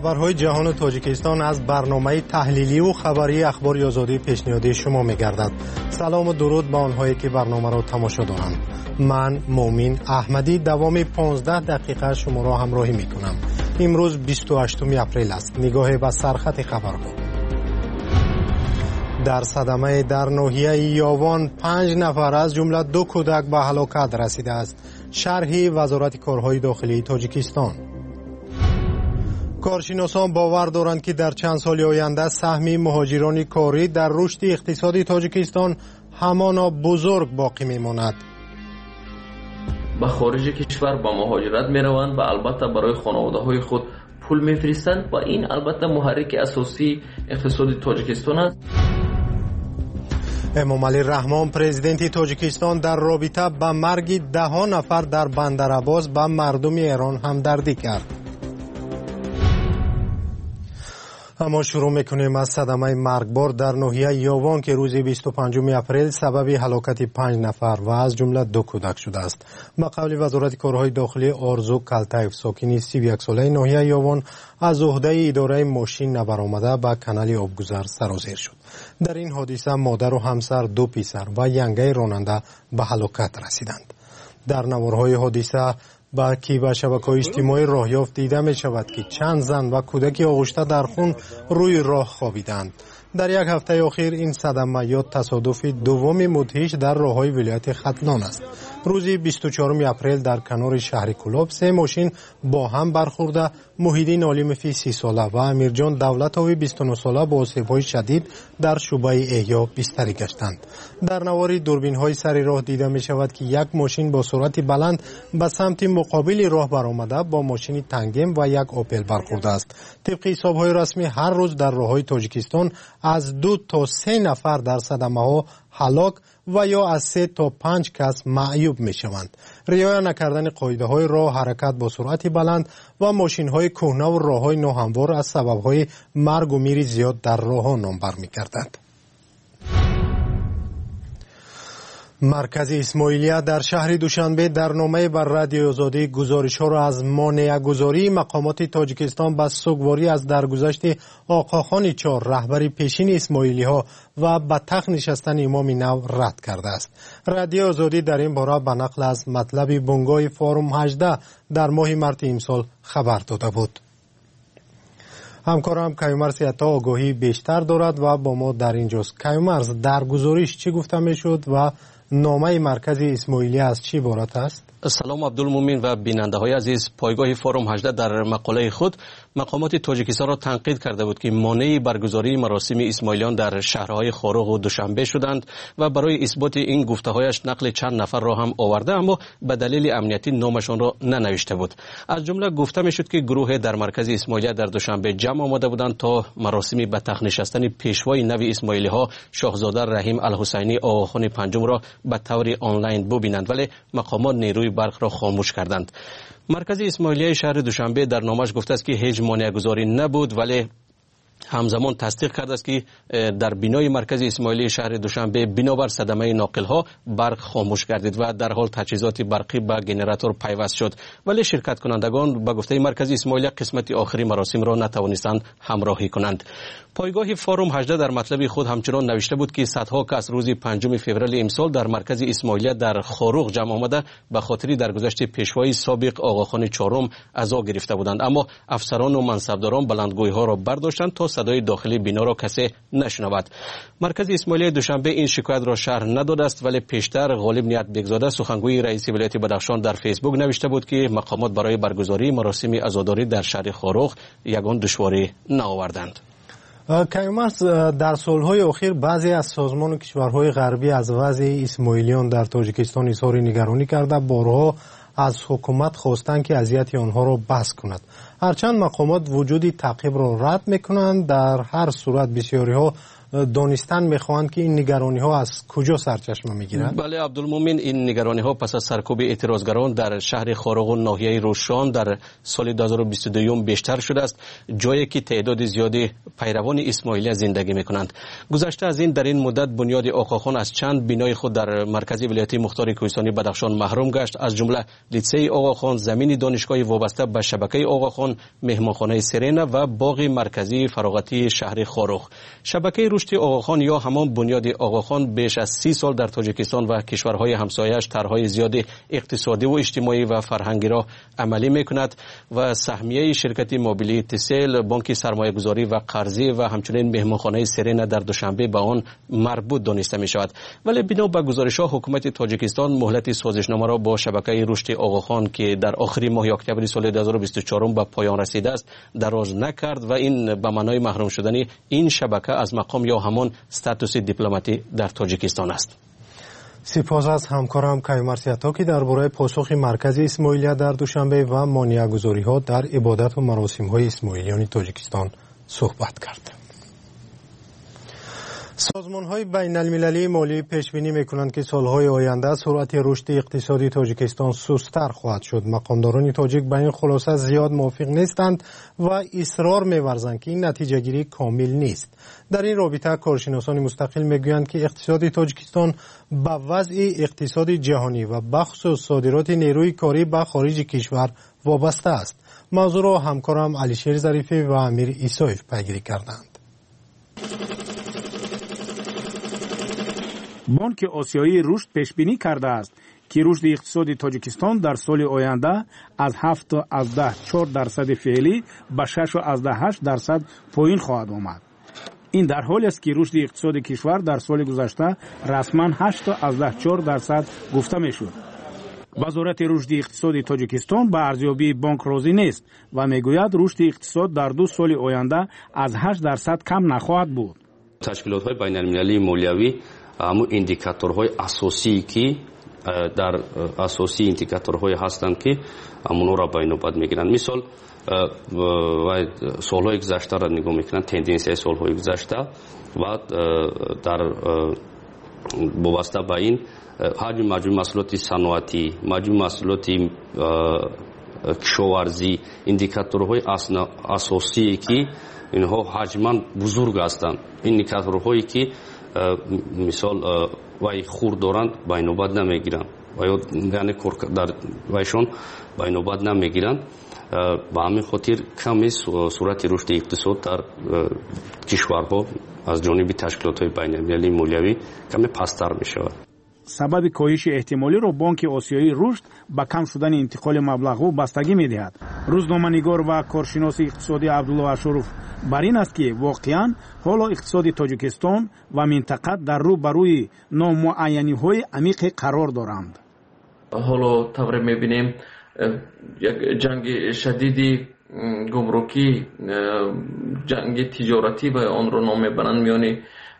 خبرهای جهان و تاجیکستان از برنامه تحلیلی و خبری اخبار آزادی پیشنهادی شما می‌گردد. سلام و درود به آنهایی که برنامه را تماشا دارند. من مومین احمدی دوام 15 دقیقه شما را همراهی می‌کنم. امروز 28 اپریل است. نگاه به سرخط خبرها. در صدمه در ناحیه یاوان 5 نفر از جمله 2 کودک به هلاکت رسیده است. شرح وزارت کارهای داخلی تاجیکستان. کارشناسان باور دارند که در چند سال آینده سهم مهاجران کاری در رشد اقتصادی تاجیکستان همانا بزرگ باقی میماند. به خارج کشور با مهاجرت میروند و البته برای خانواده‌های خود پول میفرستند و این البته محرک اساسی اقتصاد تاجیکستان است. امامعلی رحمان پرزیدنت تاجیکستان در رابطه با مرگ 10 نفر در بندر عباس به مردم ایران همدردی کرد. اما شروع میکنیم از صدمه مرگبار در ناحیه یاوان که روز 25 اپریل سبب هلاکت 5 نفر و از جمله 2 کودک شده است. به قول وزارت کارهای داخلی آرزو کلتایف ساکنی 31 ساله ناحیه یاوان از عهده اداره ماشین نبرآمده به کانال آبگذر سرازیر شد. در این حادثه مادر و همسر 2 پسر و ینگه راننده به هلاکت رسیدند. در نوارهای حادثه به شبکه‌های اجتماعی راه یافت دیده می شود که چند زن و کودکی آغشته در خون روی راه خوابیدند. در یک هفته اخیر این صدمه یا تصادف دوم مدهش در راههای ولایت ختلان است. روز 24 اپریل در کنار شهر کلاب 3 ماشین با هم برخورده محیدین عالیمفی 30 ساله و امیرجان دولتاوی 29 ساله با آسیب‌های شدید در شعبه احیا بستری گشتند. در نوار دوربین‌های سر راه دیده می شود که یک ماشین با سرعت بلند به سمت مقابل راه برآمده با ماشین تانگم و یک اوپل برخورده است. طبق حساب‌های رسمی هر روز در راه‌های تاجیکستان از 2 تا 3 نفر در صدمه‌ها هلاک و یا از 3 تا 5 کس معیوب می شوند. رعایت نکردن قاعده‌های راه، حرکت با سرعت بلند و ماشین‌های کهنه و راه‌های ناهموار از سبب‌های مرگ و میر زیاد در راه‌ها نام برمی‌گردد. مرکز اسماعیلیه در شهر دوشنبه در نامه بر رادیو آزادی گزارش‌ها را از مانع‌گذاری مقامات تاجیکستان به سوگواری از درگذشت آقاخان 4 رهبر پیشین اسماعیلی‌ها و به تخت نشستن امام نو رد کرده است. رادیو آزادی در این باره به نقل از مطلب بنگاه فارم 18 در ماه مارس امسال خبر داده بود. همکارم کیومرث عطا آگاهی بیشتر دارد و با ما در اینجاست. کیومرث، در گزارش چی گفته میشد و نامه مرکز اسماعیلیه از چی عبارت است؟ سلام عبدالمومن و بیننده های عزیز. پایگاه فارم 18 در مقاله خود مقامات تاجیکستان را تنقید کرده بود که مانع برگزاری مراسم اسماعیلیان در شهرهای خاروق و دوشنبه شدند و برای اثبات این گفته‌هایش نقل چند نفر را هم آورده، اما به دلیل امنیتی نامشان را ننوشته بود. از جمله گفته میشد که گروه در مرکز اسماعیلیه در دوشنبه جمع آمده بودند تا مراسم به تخت نشستن پیشوای نو اسماعیلی‌ها شاهزاده رحیم الحسینی آقاخان پنجم را به طور آنلاین ببینند، ولی مقامات نیروی برق را خاموش کردند. مرکز اسماعیلیه شهر دوشنبه در نامش گفته است که هیچ مانع‌گذاری نبود، ولی همزمان تصدیق کرده است که در بینای مرکز اسماعیلی شهر دوشنبه بنابر صدمه ناقل‌ها برق خاموش گردید و در حال تجهیزات برقی به گنراتور پیوست شد، ولی شرکت کنندگان به گفته مرکز اسماعیلی قسمت آخری مراسم را نتوانستند همراهی کنند. پایگاه فارم 18 در مطلب خود همچنان نوشته بود که صدها کس روز 5 فوریه امسال در مرکز اسماعیلیه در خاروق جمع آمده به خاطر درگذشت پیشوای سابق آقاخان 4 عزا گرفته بودند، اما افسران و منصبداران بلندگوی‌ها را برداشتند تا صدای داخلی بنا را کسی نشنود. مرکز اسماعیلیه دوشنبه این شکایت را شرح نداده است، ولی پیشتر غالب نیت بگزاده سخنگوی رئیس ولایت بدخشان در فیسبوک نوشته بود که مقامات برای برگزاری مراسم عزاداری در شهر خاروق یگان دشواری نآوردند. کیومرث، در سالهای اخیر بعضی از سازمان و کشورهای غربی از وضع اسماعیلیان در تاجیکستان اظهار نگرانی کرده، بارها از حکومت خواستند که اذیت آنها را بس کند. هرچند مقامات وجود تعقیب را رد میکنند، در هر صورت بسیاری ها دانستن میخواهند که این نگرانی ها از کجا سرچشمه میگیرند؟ بله عبدالمومن، این نگرانی ها پس از سرکوب اعتراضگران در شهر خارق و ناحیه روشان در سال 2022 بیشتر شده است، جایی که تعداد زیادی پیروان اسماعیلی زندگی میکنند. گذشته از این در این مدت بنیاد آقاخان از چند بینای خود در مرکز ولایت مختار کوهستانی بدخشان محروم گشت، از جمله لیسه آقاخان، زمین دانشگاهی وابسته به شبکه آقاخان، مهمانخانه سرنا و باغ مرکزی فراغتی شهر خارق. شبکه رشد آقاخان یا همان بنیاد آقاخان بیش از 30 سال در تاجیکستان و کشورهای همسایه‌اش طرح‌های زیادی اقتصادی و اجتماعی و فرهنگی را عملی می‌کند و سهمیه شرکت موبیلی تسل، بانک سرمایه‌گذاری و قرضی و همچنین مهمانخانه سرنا در دوشنبه به آن مربوط دانسته می‌شود. ولی بنا به گزارش‌ها حکومت تاجیکستان مهلت سازشنامه را با شبکه رشد آقاخان که در آخر ماه اکتبر سال 2024 به پایان رسیده است دراز نکرد و این به معنای محروم شدن این شبکه از مقام یا همان استاتوس دیپلماتی در تاجیکستان است. سپاس از همکارم کیومرث عطا که درباره پاسخ مرکز اسماعیلیه در دوشنبه و مانع‌گذاری‌ها در عبادت و مراسم‌های اسماعیلیان تاجیکستان صحبت کرد. سازمان‌های بین‌المللی مالی پیش‌بینی می‌کنند که سال‌های آینده سرعت رشد اقتصادی تاجیکستان سست‌تر خواهد شد. مقامداران تاجیک به این خلاصه زیاد موافق نیستند و اصرار می‌ورزند که این نتیجه‌گیری کامل نیست. در این رابطه کارشناسان مستقل می‌گویند که اقتصاد تاجیکستان به وضع اقتصاد جهانی و بخصوص صادرات نیروی کاری به خارج کشور وابسته است. موضوع را همکارم علیشیر ظریفی و امیر عیسایف پیگیری کردند. بانک آسیایی رشد پیش بینی کرده است که رشد اقتصادی تاجیکستان در سال آینده از 7.4% فعلی به 6.8% پایین خواهد آمد. این در حالی است که رشد اقتصادی کشور در سال گذشته رسما 8.4% گفته میشد. وزارت رشد اقتصادی تاجیکستان به ارزیابی بانک راضی نیست و میگوید رشد اقتصاد در 2 سال آینده از 8% کم نخواهد بود. تشکیلات‌های بین‌المللی مالیوی همون ایندیکاتورهای اساسی که در اساسی ایندیکاتورهای هستند که همون را بین‌الملل میگیرند. مثال سالهای گذشته را نگاه میکنند، تندنسی سالهای گذشته و در وابسته به این حجم مجموع محصولات صنعتی، مجموع محصولات کشاورزی، ایندیکاتورهای اساسی که اینها حجما بزرگ هستند، ایندیکاتورهایی که مثال وای خورد دارند بین‌الملل نمیگیرند و یعنی در وایشون بین‌الملل نمیگیرند. به همین خاطر کمی سرعت رشد اقتصاد در کشورها از جانب تشکیلات‌های بین‌المللی مالیوی کمی پست‌تر می‌شود. سبب کاهش احتمالی را بانک آسیایی رشد به کم شدن انتقال مبلغ‌ها بستگی می‌دهد. روزنامه‌نگار و کارشناس اقتصادی عبدالله اشرف بر این است که واقعاً حالا اقتصاد تاجیکستان و منطقه در رو بروی نامعینی‌های عمیق قرار دارند. حالا طور می‌بینیم یک جنگ شدیدی گمرکی، جنگ تجارتی و آن را نام می‌برند میان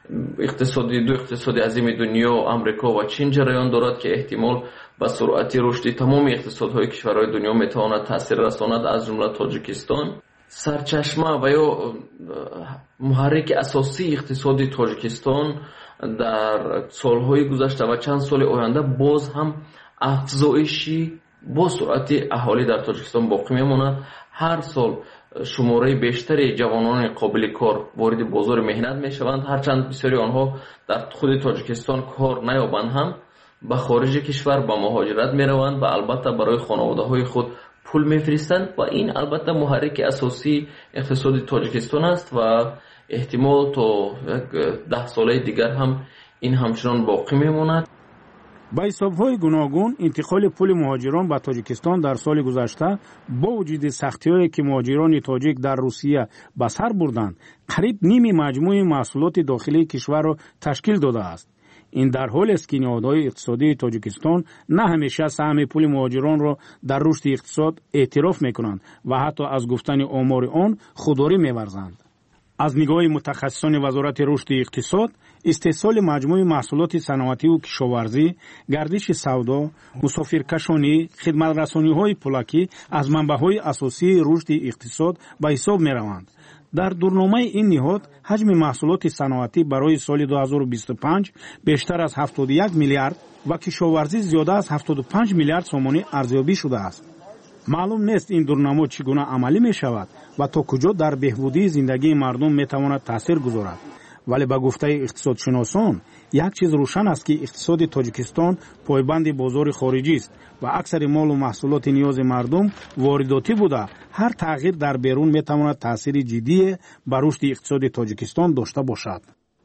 دو اقتصادی عظیم دنیا آمریکا و چین جریان دارد که احتمال به سرعت رشد تمام اقتصادهای کشورهای دنیا میتواند تاثیر رساند، از جمله تاجیکستان. سرچشمه و یا محرک اساسی اقتصادی تاجیکستان در سالهای گذشته و چند سال آینده باز هم افزایشی با سرعت اهالی در تاجیکستان باقی میماند. هر سال شماره بیشتری جوانان قابل کار وارد بازار مهنت میشوند، هرچند بسیاری آنها در خود تاجیکستان کار نیابند هم به خارج کشور به مهاجرت میروند و البته برای خانواده های خود پول میفرستند و این البته محرک اساسی اقتصاد تاجیکستان است و احتمال تا 10 ساله دیگر هم این همچنان باقی میماند. با حساب‌های گوناگون انتقال پول مهاجران به تاجیکستان در سال گذشته با وجود سختی‌هایی که مهاجران تاجیک در روسیه به سر بردند، قریب نیم مجموع محصولات داخلی کشور را تشکیل داده است. این در حالی است که نهادهای اقتصادی تاجیکستان نه همیشه سهم پول مهاجران را در رشد اقتصاد اعتراف می‌کنند و حتی از گفتن آمار آن خودداری می‌ورزند. از نگاه متخصصان وزارت رشد اقتصاد، استحصال مجموع محصولات صنعتی و کشاورزی، گردش سودا، مسافرکشانی، خدمت‌رسانی‌های پولاکی از منبع‌های اساسی رشد اقتصاد به حساب می‌روند. در دورنامه این نهاد حجم محصولات صنعتی برای سال 2025 بیشتر از 71 میلیارد و کشاورزی زیاده از 75 میلیارد سومانی ارزیابی شده است. معلوم نیست این دورنامه چگونه عملی می شود و تا کجا در بهبودی زندگی مردم می تواند تاثیر گذارد. ولی با گفته اقتصادشناسان یک چیز روشن است که اقتصاد تاجیکستان پایبند بازار خارجی است و اکثر مال و محصولات نیاز مردم وارداتی بوده. هر تغییر در بیرون می تواند تاثیر جدی بر رشد اقتصاد تاجیکستان داشته باشد.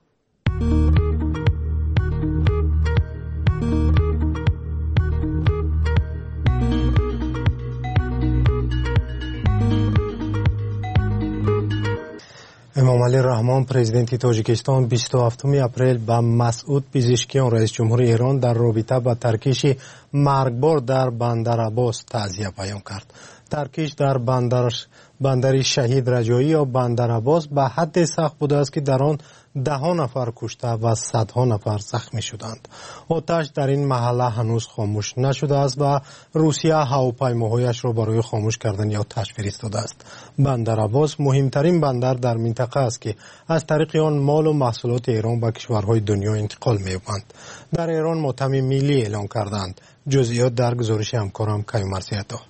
امامعلی رحمان پرزیدنت تاجیکستان 27 اپریل به مسعود پزشکیان رئیس جمهور ایران در رابطه با ترکیش مرگبار در بندر عباس تعزیه بیان کرد. ترکیش در بندر شهید رجایی یا بندر عباس به حد سخت بوده است که در آن 10 نفر کشته و صدها نفر زخمی شدند. آتش در این محله هنوز خاموش نشده است و روسیه هواپیماهایش را برای خاموش کردن آتش فرستاده است. بندر عباس مهمترین بندر در منطقه است که از طریق آن مال و محصولات ایران به کشورهای دنیا انتقال می‌یابند. در ایران ماتم ملی اعلان کردند. جزئیات در گزارش همکارم کیومرثی‌عطا.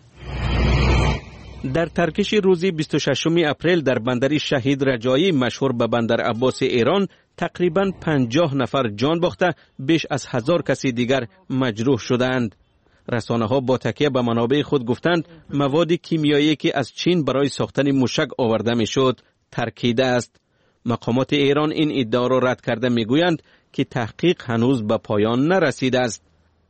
در ترکیش روزی 26 اپریل در بندر شهید رجایی مشهور به بندر عباس ایران تقریباً 50 نفر جان باخته بیش از 1000 کسی دیگر مجروح شدند. رسانه‌ها با تکیه به منابع خود گفتند مواد کیمیایی که از چین برای ساختن موشک آورده میشد ترکیده است. مقامات ایران این ادعا را رد کرده میگویند که تحقیق هنوز به پایان نرسیده است.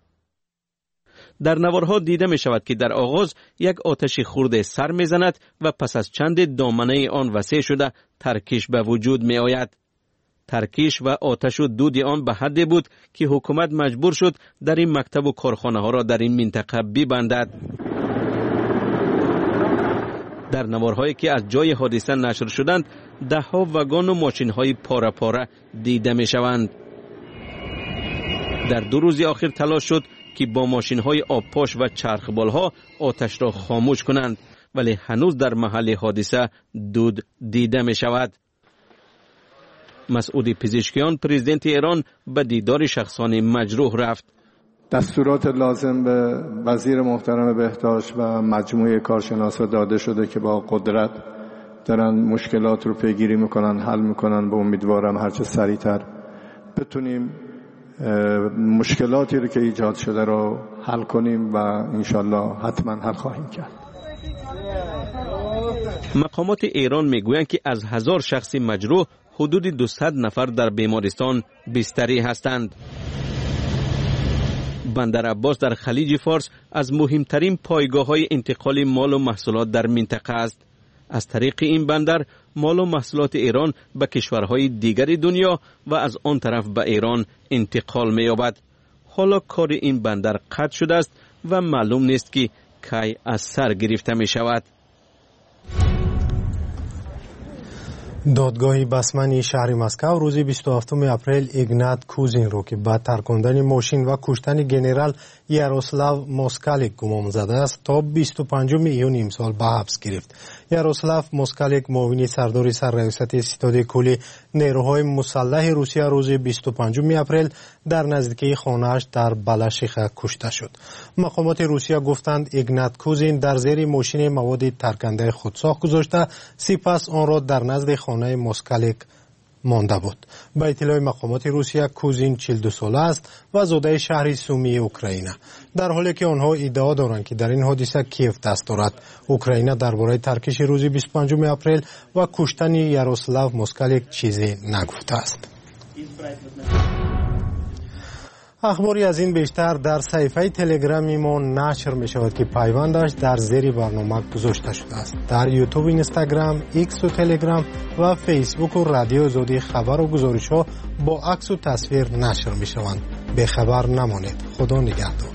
در نوارها دیده می شود که در آغاز یک آتش خرد سر می زند و پس از چند دامنه آن وسیع شده ترکیش به وجود می آید. ترکیش و آتش و دود آن به حدی بود که حکومت مجبور شد در این مکتب و کارخانه ها را در این منطقه ببندد. در نوارهایی که از جای حادثه نشر شدند دهها وگان و ماشین های پاره پاره دیده می شوند. در 2 روز آخر تلاش شد که با ماشین های آبپاش و چرخبال ها آتش را خاموش کنند ولی هنوز در محل حادثه دود دیده می شود. مسعود پزشکیان پرزیدنت ایران به دیدار شخصان مجروح رفت. دستورات لازم به وزیر محترم بهداشت و مجموعه کارشناسا داده شده که با قدرت دارن مشکلات رو پیگیری میکنن، حل میکنن. به امیدوارم هرچه سریعتر بتونیم مشکلاتی رو که ایجاد شده رو حل کنیم و انشالله حتما حل خواهیم کرد. مقامات ایران میگویند که از 1000 شخص مجروح حدود 200 نفر در بیمارستان بستری هستند. بندر عباس در خلیج فارس از مهمترین پایگاه‌های انتقال مال و محصولات در منطقه است. از طریق این بندر مال و محصولات ایران به کشورهای دیگر دنیا و از آن طرف به ایران انتقال می‌یابد. حالا کار این بندر قطع شده است و معلوم نیست که کی از سر گرفته می شود. دادگاه بسمنی شهر مسکو روز 27 اپریل ایگنات کوزین را که با ترکاندن ماشین و کشتن گنرال یاروسلاو موسکالیک گمان زده است تا 25 ایون امسال به حبس گرفت. یاروسلاو موسکالیک معاون سردار سرریاست ستاد کلی نیروهای مسلح روسیه روز 25 اپریل در نزدیکی خانه‌اش در بلاشیخه کشته شد. مقامات روسیه گفتند ایگنات کوزین در زیر ماشین مواد ترکنده خودساخت گذاشته سپس آن را در نزد خانه موسکالیک مانده بود. با اطلاع مقامات روسیه کوزین 42 ساله است و زاده شهر سومی اوکراینه. در حالی که آنها ادعا دارند که در این حادثه کیف دست دارد. اوکراینه درباره ترکیش روز 25 اپریل و کشتن یاروسلاو موسکالیک چیزی نگفته است. اخباری از این بیشتر در صفحه تلگرامی ما نشر می شود که پیوندش در زیر برنامه گذاشته شده است. در یوتیوب، اینستاگرام، ایکس و تلگرام و فیسبوک و رادیو آزادی خبر و گزارش ها با عکس و تصویر نشر می شوند. به خبر نمانید. خدا نگهدار.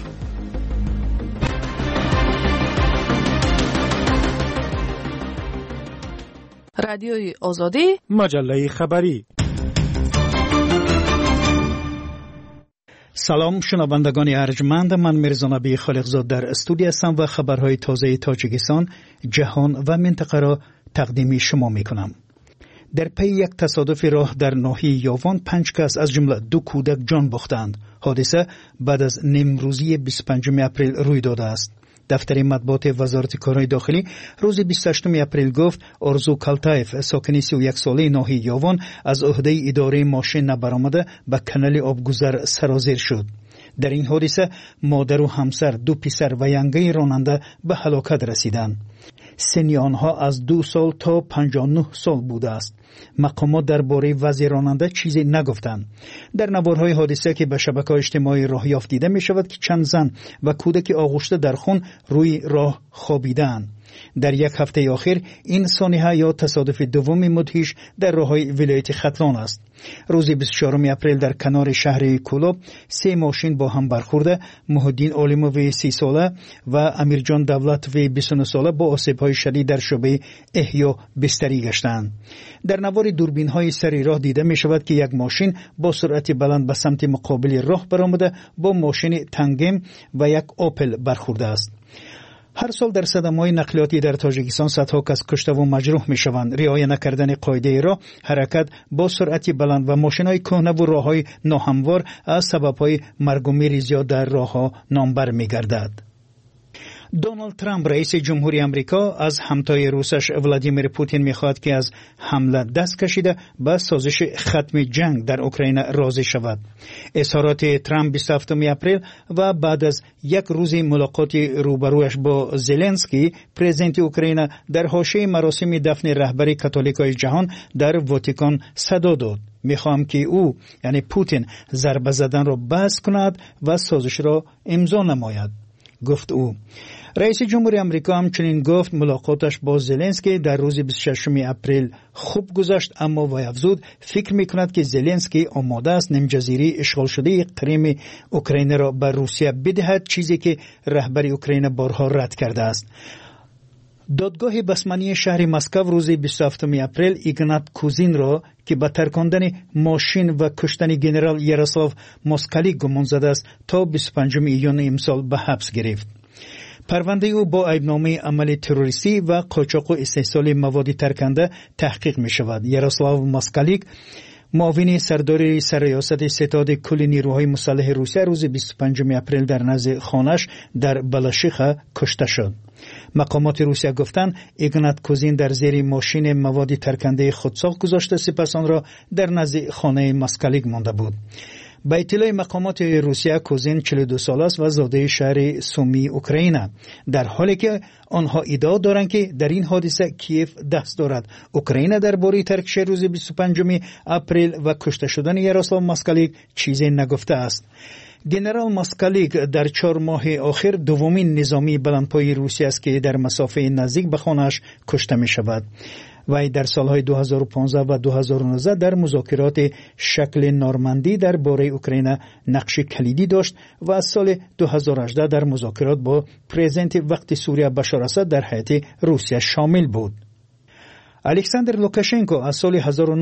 رادیوی آزادی، مجله خبری. سلام شنوندگان ارجمند، من میرزا نبی خالقزاد در استودیو هستم و خبرهای تازه تاجیکستان، جهان و منطقه را تقدیم شما میکنم. در پی یک تصادف راه در ناحیه یاوان 5 کس از جمله 2 کودک جان باختند. حادثه بعد از نیمروزی 25 اپریل روی داده است. دفتر مطبوعات وزارت کارهای داخلی روز 28 اپریل گفت آرزو کالتایف ساکن 31 ساله ناحیه یاوان از عهده اداره ماشین نبرآمده به کانال آبگذر سرازیر شد. در این حادثه مادر و همسر، 2 پسر و ینگه راننده به هلاکت رسیدند. سن آنها از 2 سال تا 59 سال بوده است. مقامات درباره وضع راننده چیزی نگفتند. در نوارهای حادثه که به شبکه‌های اجتماعی راه یافت دیده می شود که چند زن و کودک آغشته در خون روی راه خوابیدند. در یک هفته اخیر این سانحه یا تصادف دوم مدهش در راههای ولایت ختلان است. روز 24 اپریل در کنار شهر کولاب 3 ماشین با هم برخورده محیدین عالموی 30 ساله و امیرجان دولتوی 29 ساله با آسیب‌های شدید در شعبه احیا بستری گشتند. در نوار دوربین‌های سر راه دیده می شود که یک ماشین با سرعت بلند به سمت مقابل راه برآمده با ماشین تنگم و یک اوپل برخورده است. هر سال در صدمه‌های نقلیاتی در تاجیکستان صدها کس کشته و مجروح می‌شوند. رعایت نکردن قاعده راه، حرکت با سرعت بلند و ماشین‌های کهنه و راه‌های ناهموار از سبب‌های مرگ و میر زیاد در راه‌ها نامبر می‌گردد. دونالد ترامپ رئیس جمهوری آمریکا از همتای روسش ولادیمیر پوتین می‌خواهد که از حمله دست کشیده به سازش ختم جنگ در اوکراین راضی شود. اظهارات ترامپ 27 اپریل و بعد از یک روز ملاقات روبرویش با زلنسکی پرزیدنت اوکراین در حاشیه مراسم دفن رهبر کاتولیکای جهان در واتیکان صدا داد: میخوام که او یعنی پوتین ضربه زدن را بس کند و سازش را امضا نماید، گفت او. رئیس جمهوری آمریکا همچنین گفت ملاقاتش با زلنسکی در روز 26 اپریل خوب گذشت، اما وی افزود فکر میکند که زلنسکی آماده است نیمجزیره اشغال شده کریم اوکراین را به روسیه بدهد، چیزی که رهبر اوکراین بارها رد کرده است. دادگاه بسمانی شهر مسکو روز 27 اپریل ایگنات کوزین را که به ترکاندن ماشین و کشتن ژنرال یاروسلاو موسکالیک گمان زده است تا 25 ایون امسال به حبس گرفت. پرونده او با ایبنامه عمل تروریستی و قاچاق و استحصال مواد ترکنده تحقیق می شود. یاروسلاو موسکالیک معاون سردار سرریاست ستاد کل نیروهای مسلح روسیه روز 25 اپریل در نزد خانه‌اش در بلاشیخه کشته شد. مقامات روسیه گفتند ایگنات کوزین در زیر ماشین مواد ترکنده خودساخت گذاشته، سپس آن را در نزد خانه موسکالیک مانده بود. با اطلاع مقامات روسیه کوزین 42 ساله است و زاده شهر سومی اوکراین، در حالی که آنها ادعا دارند که در این حادثه کیف دست دارد. اوکراین درباره ترکش روز 25 اپریل و کشته شدن یاروسلاو موسکالیک چیزی نگفته است. ژنرال موسکالیک در 4 ماه آخر دومین نظامی بلندپایه روسیه است که در مسافه نزدیک به خانه‌اش کشته می شود. وی در سالهای 2015 و 2019 در مذاکرات شکل نورماندی درباره اوکراین نقش کلیدی داشت و از سال 2018 در مذاکرات با پرزیدنت وقت سوریه بشار اسد در هیئت روسیه شامل بود. الکساندر لوکاشنکو از سال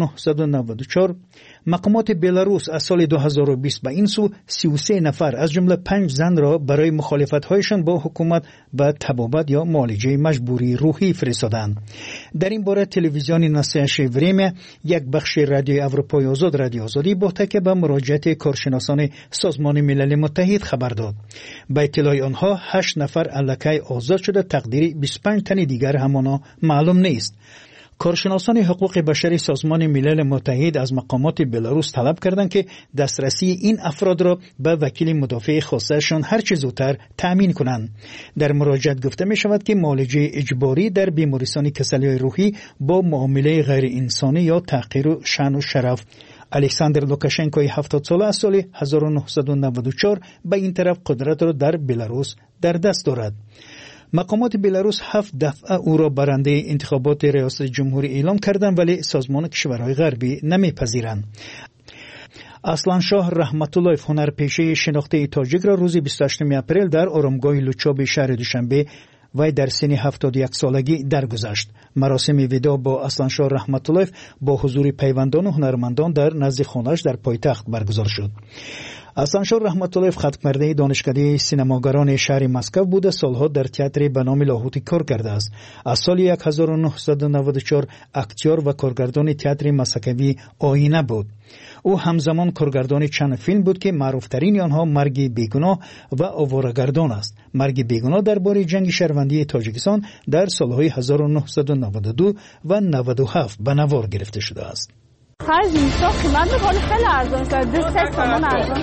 1994 مقامات بلاروس از سال 2020 به این سو 33 نفر از جمله 5 زن را برای مخالفت‌هایشان با حکومت به طبابت یا معالجه مجبوری روحی فرستادند. در این باره تلویزیون ناسیش وریمه، یک بخش رادیو اروپای آزاد رادیو آزادی با تکیه به مراجعت کارشناسان سازمان ملل متحد خبر داد. به اطلاع آنها 8 نفر الکی آزاد شده، تقدیر 25 تن دیگر همانا معلوم نیست. کارشناسان حقوق بشری سازمان ملل متحد از مقامات بلاروس طلب کردند که دسترسی این افراد را به وکیل مدافع خاصشان هر چه زودتر تأمین کنند. در مراجعت گفته می شود که معالجه اجباری در بیمارستان کسلی‌های روحی با معامله غیر انسانی یا تحقیر شأن و شرف. الکساندر لوکاشنکوی 70 ساله از سال 1994 به این طرف قدرت را در بلاروس در دست دارد. مقامات بلاروس 7 دفعه او را برنده انتخابات ریاست جمهوری اعلام کردند، ولی سازمان کشورهای غربی نمیپذیرند. اصلانشاه رحمت الله هنرپیشه شناخته تاجیک را روز 28 اپریل در آرامگاه لوچاب شهر دوشنبه وی در سن 71 سالگی درگذشت. مراسم وداع با اصلانشاه رحمت الله با حضور پیوندان و هنرمندان در نزد خانه‌اش در پایتخت برگزار شد. اسانشور رحمت الله خطمرده دانشکده سینماگران شهر مسکو بوده. سالها در تئاتر به نام لاهوتی کار کرده است. از سال 1994 اکتور و کارگردان تئاتر مسکوی آینه بود. او همزمان کارگردان چند فیلم بود که معروفترین آنها مرگ بیگناه و آواره‌گردان است. مرگ بیگناه درباره جنگ شهروندی تاجیکستان در سالهای 1992 و 97 به نوار گرفته شده است. خرج میشه قیمت بالا خیلی ارزان شده. 3 تومان ارزان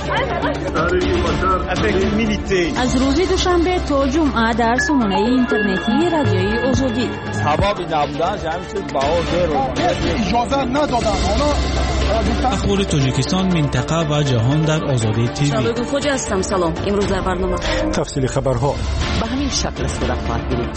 از روز دوشنبه تا جمعه در سامانه اینترنتی رادیوی آزادی. سبب نبودن جمع شد بها زیر اجازه ندادن. اخبار تاجیکستان، منطقه و جهان در آزادی تیوی. شبکه خوجه هستم. سلام. امروز در برنامه تفصیل خبرها به همین شکل صورت خواهد گرفت.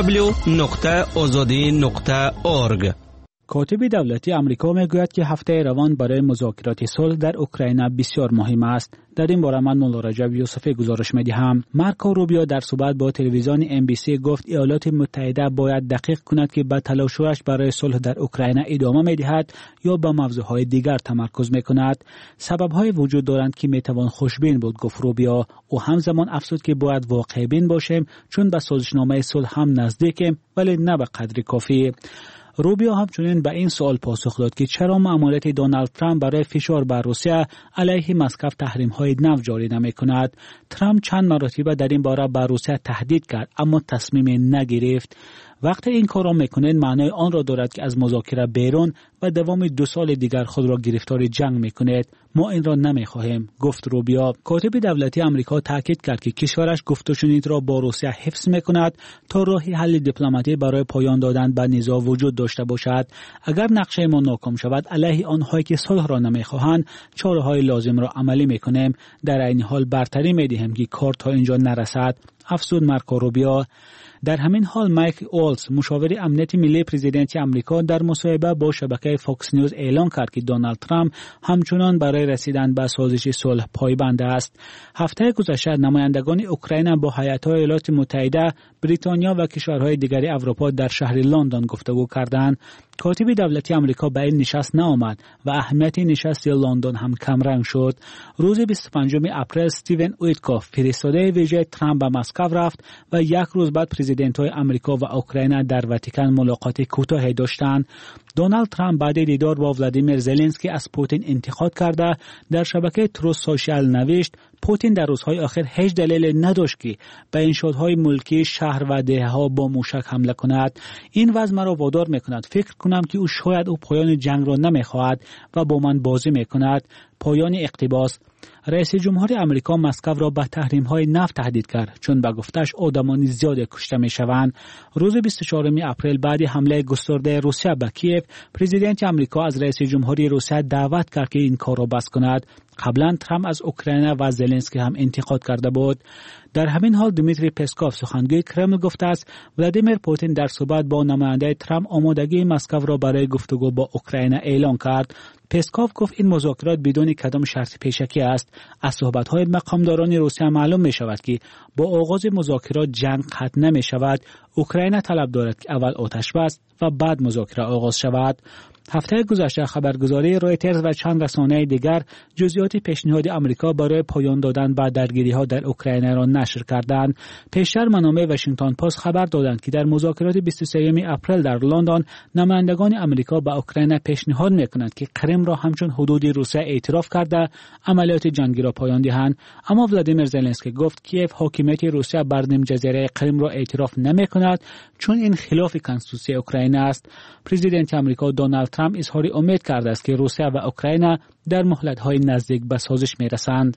www.azadi.org. کاتب دولتی آمریکا میگوید که هفته روان برای مذاکرات صلح در اوکراین بسیار مهم است. در این باره من مولا رجب یوسفی گزارش می‌دهم. مارکو روبیو در صحبت با تلویزیون MBC گفت ایالات متحده باید دقیق کند که به تلاش‌هایش برای صلح در اوکراین ادامه می‌دهد یا به موضوعهای دیگر تمرکز می‌کند. سبب‌های وجود دارند که می‌توان خوشبین بود، گفت روبیو. او همزمان افزود که باید واقع‌بین باشیم چون به سازشنامه صلح هم نزدیکیم ولی نه به قدر کافی. روبیو همچنین به این سوال پاسخ داد که چرا مأموریت دونالد ترامپ برای فشار بر روسیه علیه مسکو تحریم‌های نو جاری نمی‌کند. ترامپ چند مرتبه در این باره بر روسیه تهدید کرد اما تصمیم نگرفت. وقتی این کار را میکنند معنای آن را دارد که از مذاکره بیرون و دوام 2 سال دیگر خود را گرفتار جنگ میکنید. ما این را نمیخواهیم، گفت روبیو. کاتب دولتی آمریکا تاکید کرد که کشورش گفت و شنید را با روسیه حفظ میکند تا راهی حل دیپلماتی برای پایان دادن به نزاع وجود داشته باشد. اگر نقشه ما ناکام شود علیه آنهایی که صلح را نمیخواهند چاره‌های لازم را عملی میکنیم. در این حال برتری میدهیم که کار تا اینجا نرسد، افزود مارکو روبیو. در همین حال مایک اولز مشاور امنیت ملی پرزیدنت آمریکا در مصاحبه با شبکه فاکس نیوز اعلام کرد که دونالد ترامپ همچنان برای رسیدن به سازش صلح پایبند است. هفته گذشته نمایندگان اوکراین با هیئت‌های ایالات متحده، بریتانیا و کشورهای دیگر اروپا در شهر لندن گفتگو کردند. کاتب دولتی آمریکا به این نشست نآمد و اهمیت نشست لندن هم کمرنگ شد. روز 25 اپریل استیون ویتکوف فرستاده ویژه ترامپ به مسکو رفت و یک روز بعد پرزیدنت‌های آمریکا و اوکراین در واتیکان ملاقات کوتاهی داشتند. دونالد ترامپ بعد دیدار با ولادیمیر زلنسکی از پوتین انتقاد کرده در شبکه تروس سوشال نوشت پوتین در روزهای آخر هیچ دلیل نداشت که به انشاءهای ملکی شهر و دهه‌ها با موشک حمله کند. این وضع مرا وادار می‌کند فکر کنم که او شاید پایان جنگ را نمی‌خواهد و با من بازی می‌کند. پایان اقتباس. رئیس جمهور آمریکا مسکو را به تحریم‌های نفت تهدید کرد چون به گفتش آدمان زیاد کشته می‌شوند. روز 24 اپریل بعد حمله گسترده روسیه به کیف، پرزیدنت آمریکا از رئیس جمهوری روسیه دعوت کرد که این کار را بس کند. قبلا ترامپ از اوکراین و زلنسکی هم انتقاد کرده بود. در همین حال دمیتری پسکوف سخنگوی کرمل گفته است ولادیمیر پوتین در صحبت با نماینده ترامپ آمادگی مسکو را برای گفتگو با اوکراین اعلام کرد. پسکوف گفت این مذاکرات بدون کدام شرط پیشکی است. از صحبت‌های مقامداران روسیه معلوم می‌شود که با آغاز مذاکرات جنگ قطع نمی‌شود. اوکراین طلب دارد که اول آتش بس و بعد مذاکره آغاز شود. هفته گذشته خبرگزاری رویترز و چند رسانه دیگر جزئیات پیشنهاد آمریکا برای پایان دادن به درگیری‌ها در اوکراین را نشر کردند. پیشتر منابع واشنگتن پست خبر دادند که در مذاکرات 23 اپریل در لندن نمایندگان آمریکا به اوکراین پیشنهاد می‌کنند که کرم را همچون حدود روسیه اعتراف کرده عملیات جنگی را پایان دهند. اما ولادیمیر زلنسکی گفت کیف حاکمیت روسیه بر نیم جزیره کرم را اعتراف نمی‌کند چون این خلاف کنستیتوسی اوکراین است. پرزیدنت آمریکا دونالد ترامپ اظهار امید کرده است که روسیه و اوکراین در مهلت‌های نزدیک به سازش می‌رسند.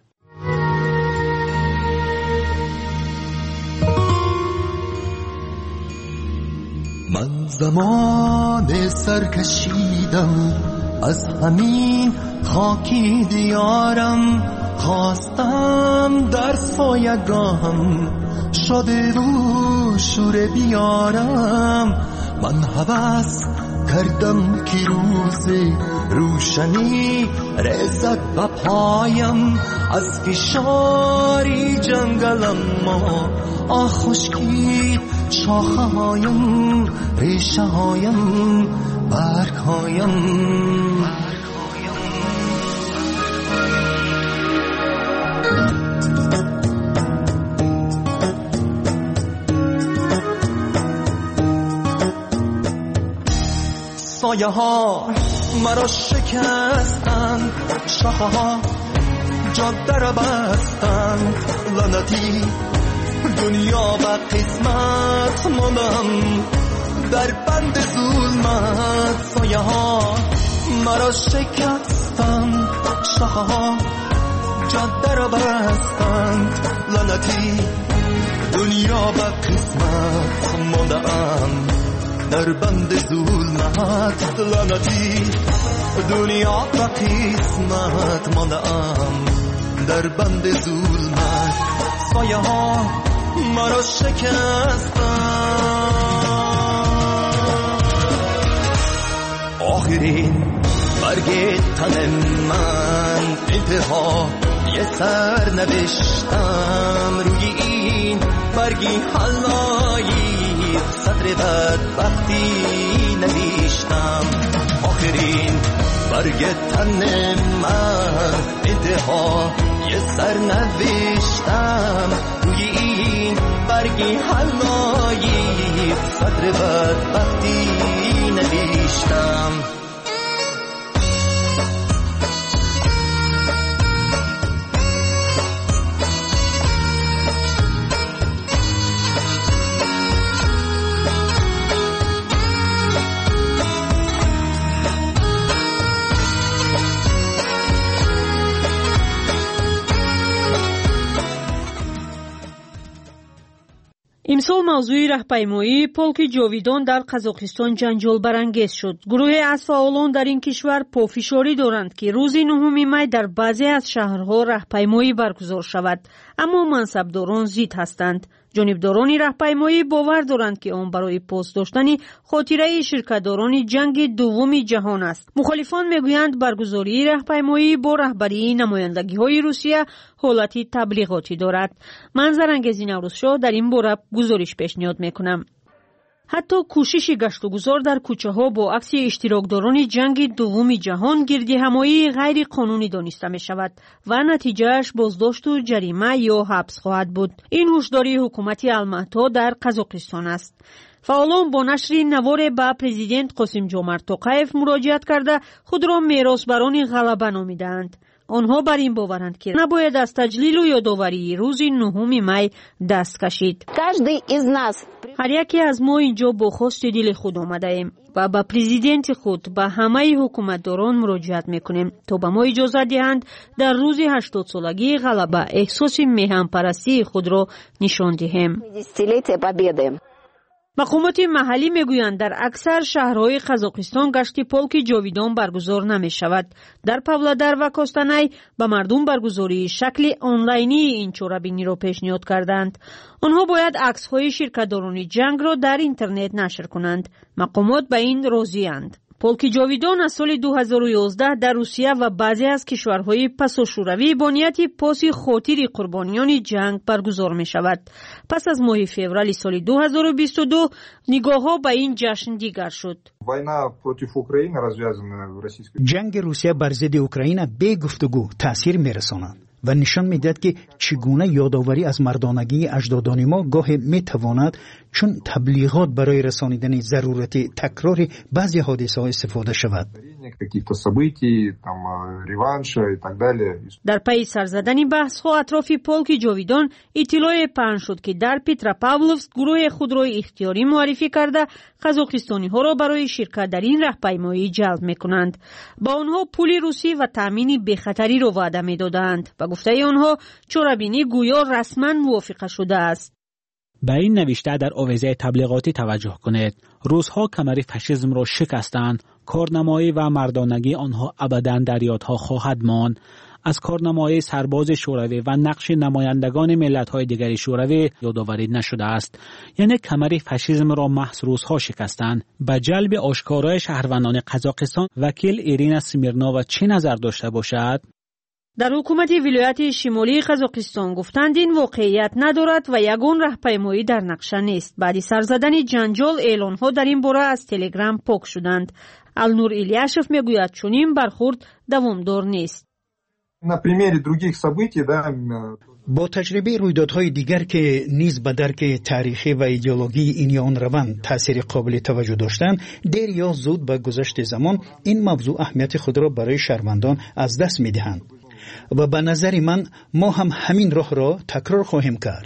من زمان سرکشیدم از همین خاکی دیارم، خواستم در سایگاهم شده رو شور بیارم. من هوس کردم که روز روشنی رسد به پایم، از فشاری جنگلم ما خشکید شاخه هایم، ریشه هایم، برگ هایم. سایه ها مرا شکستند، شاخه ها جاده را بستند، لعنتی دنیا و قسمت ماندم در بند ظلمت. سایه ها مرا شکستند، شاخه ها جاده را بستند، لعنتی دنیا و قسمت ماندم در بند ظلمت. لعنتی دنیا و قسمت ماندم در بند ظلمت. سایه ها مرا شکستند. آخرین برگ تن من انتها یه سر نوشتم، روی این برگی حلایی سطر بدبختی نوشتم. آخرین برگ تن من انتها یه سر نوشتم، روی این برگی حلایی سطر بدبختی نوشتم. امسال موضوع راهپیمایی полки جاویدان در قزاقستان جنجال برانگیز شد. گروهی از فعالان در این کشور پافشاری دارند که روز 9 می در بعضی از شهرها راهپیمایی برگزار شود، اما منصبداران ضد هستند. جانبداران راهپیمایی باور دارند که آن برای پاس داشتن خاطره شرکتداران جنگ دوم جهان است. مخالفان میگویند برگزاری راهپیمایی با رهبری نمایندگی‌های روسیه حالتی تبلیغاتی دارد. من زرانگیز نوروزشاه در این باره گزارش پیشنهاد میکنم. حتی کوشش گشت و گذار در کوچه ها با عکس اشتراکداران جنگ دوم جهان گردهمایی غیر قانونی دانسته می شود و نتیجهش بازداشت و جریمه یا حبس خواهد بود. این هشداری حکومت الماتا در قزاقستان است. فعالان با نشر نوار به پرزیدنت قاسم جمعت توقیف مراجعت کرده خود را میراثبران غلبه نامیدند. آنها بر این باورند که نباید از تجلیل و یادآوری روز 9 می دست کشید. هر یکی از ما اینجا با خواست دل خود آمده ایم و با پرزیدنت خود به همه حکومتداران مراجعت میکنیم تا به ما اجازه دهند در روز 80 سالگی غلبه احساس میهن پرستی خود را نشان دهیم. مقامات محلی میگویند در اکثر شهرهای قزاقستان گشت полки جاویدان برگزار نمی شود. در پاولادار و کوستانای به مردم برگزاری شکل آنلاینی این چورابینی را پیشنهاد کردند. آنها باید عکس‌های شرکتداران جنگ را در اینترنت نشر کنند. مقامات به این راضی‌اند. полки جاویدان از سال 2011 در روسیه و بعضی از کشورهای پساشوروی با نیت پاس خاطر قربانیان جنگ برگزار می شود. پس از ماه فوریه سال 2022 نگاه‌ها به این جشن دیگر شد. جنگ روسیه بر ضد اوکراین بی گفتگو تأثیر می‌رساند و نشان می‌دهد که چگونه یادآوری از مردانگی اجدادان ما گاهی می‌تواند چون تبلیغات برای رسانیدن ضرورت تکرار بعضی حادثه‌ها استفاده شود. در پی سرزدن بحث‌ها اطراف полки جاویدان اطلاع پخش شد که در پیتراپاولوسک گروه خودروی اختیاری معرفی کرده قزاقستانی‌ها را برای شرکت در این راهپیمایی جلب می‌کنند. با آنها پول روسی و تامین بی‌خطری را وعده می‌دادند. به گفته آنها چورابینی گویا رسما موافقه شده است. به این نوشته در آویزه تبلیغاتی توجه کنید. روس‌ها کمر فاشیسم را شکستند. کارنمایی و مردانگی آنها ابداً در یادها خواهد ماند. از کارنمای سرباز شوروی و نقش نمایندگان ملت‌های دیگر شوروی یادآوری نشده است. یعنی کمر فاشیسم را محض روس‌ها شکستند. به جلب آشکارای شهروندان قزاقستان وکیل ایرینا سمیرنووا چه نظر داشته باشد؟ در حکومت ولایت شمالی قزاقستان گفتند این واقعیت ندارد و یگان راهپیمایی در نقشه نیست. بعد سرزدن جنجال اعلان‌ها در این باره از تلگرام پاک شدند. النور ایلیاشف میگوید چنین برخورد دوامدار نیست. با تجربه رویدادهای دیگر که نیز به درک تاریخی و ایدئولوژی این یا آن روند تأثیر قابل توجه داشتند، دیر یا زود با گذشت زمان این موضوع اهمیت خود را برای شهروندان از دست می‌دهند و به نظر من ما هم همین راه را تکرار خواهیم کرد.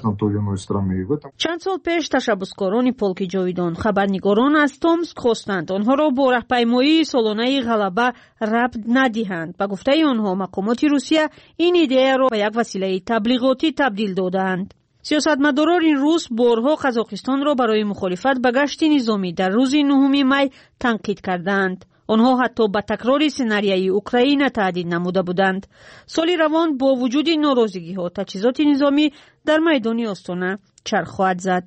چند سال پیش تشبسکاران полки جاویدان خبرنگاران از تومسک خواستند آنها را با راهپیمایی سالانه غلبه ربط ندهند. به گفته آنها مقامات روسیه این ایده را به یک وسیله تبلیغاتی تبدیل دادند. سیاستمداران این روز بارها قزاقستان را برای مخالفت به گشت نظامی در روز 9 می تنقید کردند. آنها حتی به تکرار سناریوی اوکراین تهدید نموده بودند. سال روان با وجود ناراضگی‌ها تجهیزات نظامی در میدان آستانه چرخ خواهد زد.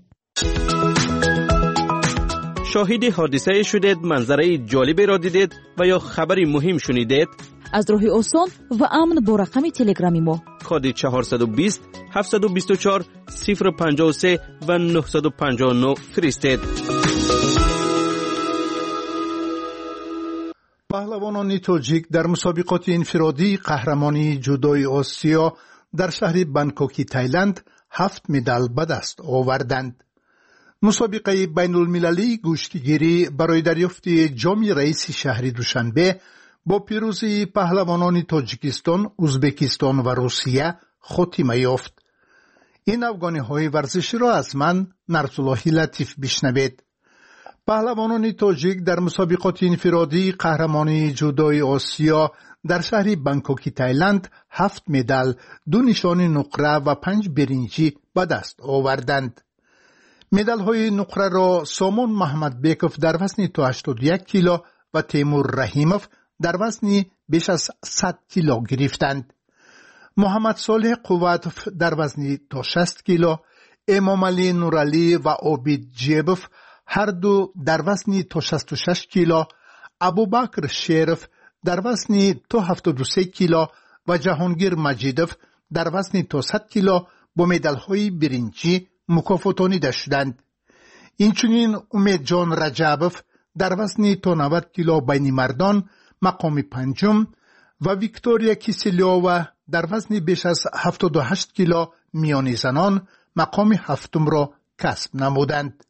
شاهد حادثه شدید، منظره جالبی را دیدید و یا خبری مهم شنیدید؟ از راه آسان و امن با رقم تلگرامی ما کد 420 724 053 و 959 فرستید. پهلوانان تاجیک در مسابقات انفرادی قهرمانی جودوی آسیا در شهر بانکوکی تایلند 7 مدال به دست آوردند. مسابقه بین المللی گوشتگیری برای دریافت جام رئیس شهر دوشنبه با پیروزی پهلوانان تاجیکستان، ازبکستان و روسیه خاتمه یافت. این افغانی‌های ورزشی را از من نرسالله لطیف بشنوید. پهلوانان تاجیک در مسابقات انفرادی قهرمانی جودوی آسیا در شهر بانکوکی تایلند 7 مدال، 2 نشان نقره و 5 برنجی به دست آوردند. مدال های نقره را سامان محمد بیکوف در وزن تا 81 کیلو و تیمور رحیموف در وزن بیش از 100 کیلو گرفتند. محمد صالح قواتوف در وزن تا 60 کیلو، امام علی نورالی و عابد جیبوف هر دو در وزن تا 66 کیلو، ابوبکر شریف در وزن تا 73 کیلو و جهانگیر مجیدوف در وزن تا 100 کیلو با مدال‌های برنجی مکافاتانیده شدند. اینچنین امید جان رجبوف در وزن تا 90 کیلو بین مردان مقام پنجم و ویکتوریا کیسلیووا در وزن بیش از 78 کیلو میان زنان مقام هفتم را کسب نمودند.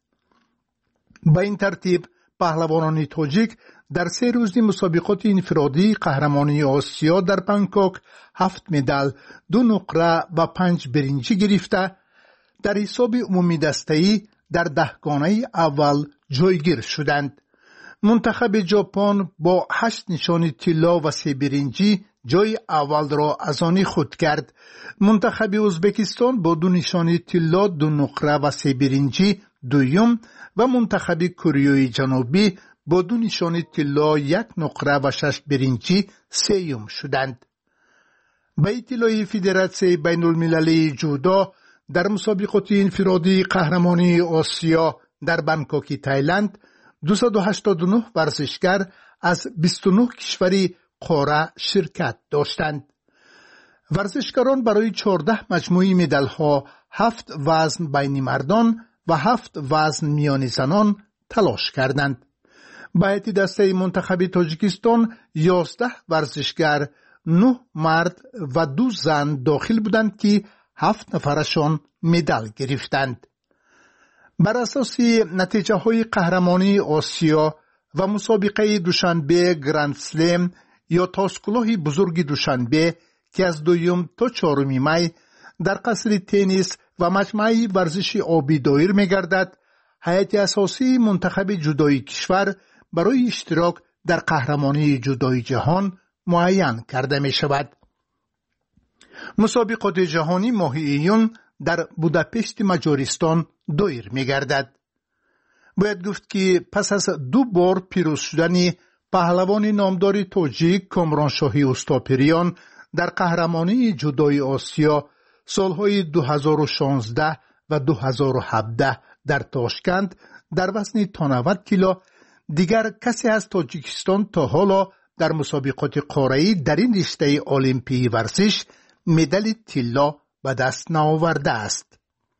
با این ترتیب پهلوانان تاجیک در 3 روزی مسابقات انفرادی قهرمانی آسیا در بانکوک 7 مدال، 2 نقره و 5 برنجی گرفته در حساب عمومی دسته‌ای در 10 گانه اول جایگیر شدند. منتخب ژاپن با 8 نشان طلا و 3 برنجی جای اول را از آن خود کرد. منتخب ازبکستان با 2 نشان طلا، 2 نقره و 3 برنجی دوم و منتخب کره جنوبی با 2 نشان طلا، 1 نقره و 6 برنجی سوم شدند. به اطلاع فدراسیون بین المللی جودو در مسابقات انفرادی قهرمانی آسیا در بانکوکی تایلند 289 ورزشگر از 29 کشوری قاره شرکت داشتند. ورزشکاران برای 14 مجموعه مدال ها 7 وزن بین مردان و 7 وزن میان زنان تلاش کردند. به هیئت دسته منتخب تاجیکستان 11 ورزشگر، 9 مرد و 2 زن داخل بودند که 7 نفرشان مدال گرفتند. بر اساس نتیجه های قهرمانی آسیا و مسابقه دوشنبه گراند سلم یا تاسکلاه بزرگ دوشنبه که از 2 تا 4 می در قصر تنیس و مجمع ورزش آبی دایر می گردد، هیئت اساسی منتخب جودوی کشور برای اشتراک در قهرمانی جودوی جهان معین کرده می شود. مسابقات جهانی ماه ایون در بوداپشت مجارستان دایر می گردد. باید گفت که پس از 2 بار پیروز شدن پهلوان نامدار تاجیک کامران شاهی استاپریان در قهرمانی جودوی آسیا سالهای 2016 و 2017 در تاشکند در وزن تا 90 کیلو، دیگر کسی از تاجیکستان تا حالا در مسابقات قاره‌ای در این رشته المپی ورزش مدال طلا به دست نآورده است.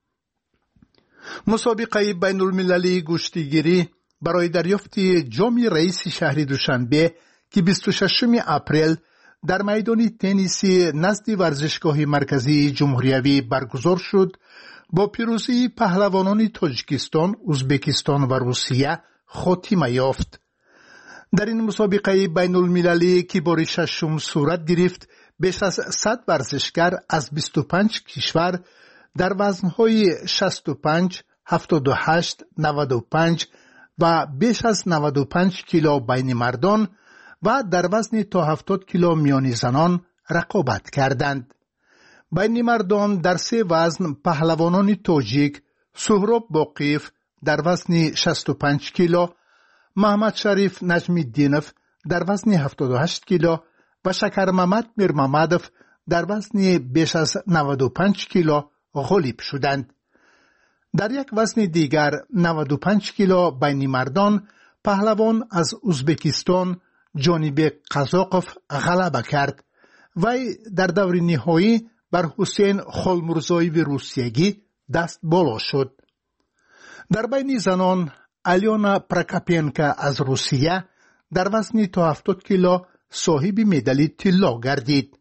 مسابقه بین المللی گشتیگیری برای دریافت جام رئیس شهر دوشنبه که 26 اپریل در میدان تنیسی نزد ورزشگاه مرکزی جمهوریوی برگزار شد با پیروزی پهلوانان تاجیکستان، ازبکستان و روسیه خاتمه یافت. در این مسابقه بین المللی که بار ششم صورت گرفت، بیش از 100 ورزشکار از 25 کشور در وزنهای 65 78 95 و بیش از 95 کیلو بین مردان و در وزن تا 70 کیلو میان زنان رقابت کردند. بین مردان در 3 وزن پهلوانان تاجیک سهراب باقیف در وزن 65 کیلو، محمد شریف نجمی‌الدینوف در وزن 78 کیلو و شکر محمد میرمحمدوف در وزن بیش از 95 کیلو غالب شدند. در یک وزن دیگر 95 کیلو بین مردان پهلوان از ازبکستان جانب قزاقوف غلبه کرد و در دور نهایی بر حسین خالمرزاییو روسیگی دست بالا شد. در بین زنان الیانا پراکاپینکا از روسیه در وزن تا 70 کیلو صاحب مدال طلا گردید.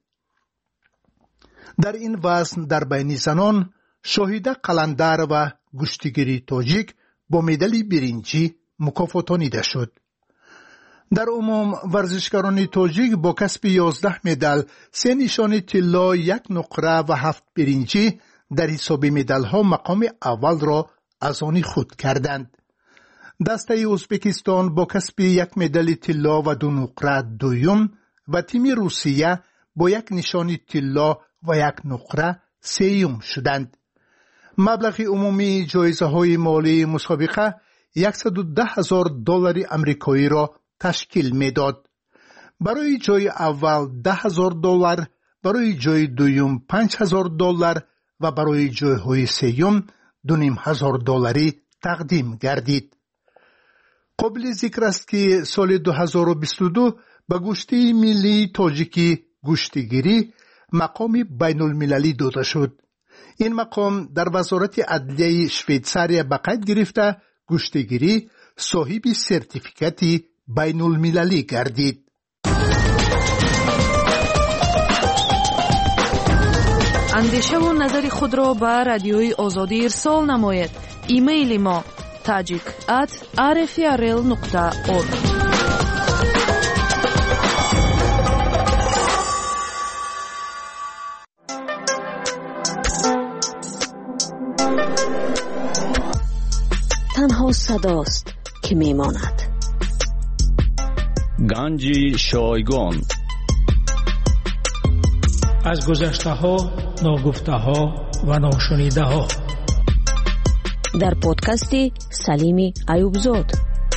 در این وزن در بین زنان شاهیده قلندر و گشتیگیری تاجیک با مدال برنجی مکافاتانیده شد. در عموم ورزشکاران تاجیک با کسب 11 مدال، 3 نشان طلا، 1 نقره و 7 برنجی در حساب مدال ها مقام اول را از آن خود کردند. دسته ازبکستان با کسب 1 مدال طلا و 2 نقره دوم و تیم روسیه با 1 نشان طلا و 1 نقره سوم شدند. مبلغ عمومی جایزه های مالی مسابقه $110,000 امریکایی را تشکیل میداد. برای جای اول $10,000، برای جای دوم $5,000 و برای جای های سوم $2,500 تقدیم گردید. قابل ذکر است که سال 2022 به گشتی ملی تاجیکی گشتیگیری مقام بین المللی داده شد. این مقام در وزارت عدلیه شویتزاریا به قید گرفته گشتیگیری صاحب سرتیفیکاتی بین المللی گردید. اندیشه و نظر خود را به رادیوی آزادی ارسال نماید. ایمیل ما tajik@rfrl.org. تنها صداست که میماند. گنج شایگان از گذشته ها، ناگفته ها و ناشنیده ها در پادکست سلیم ایوبزاد.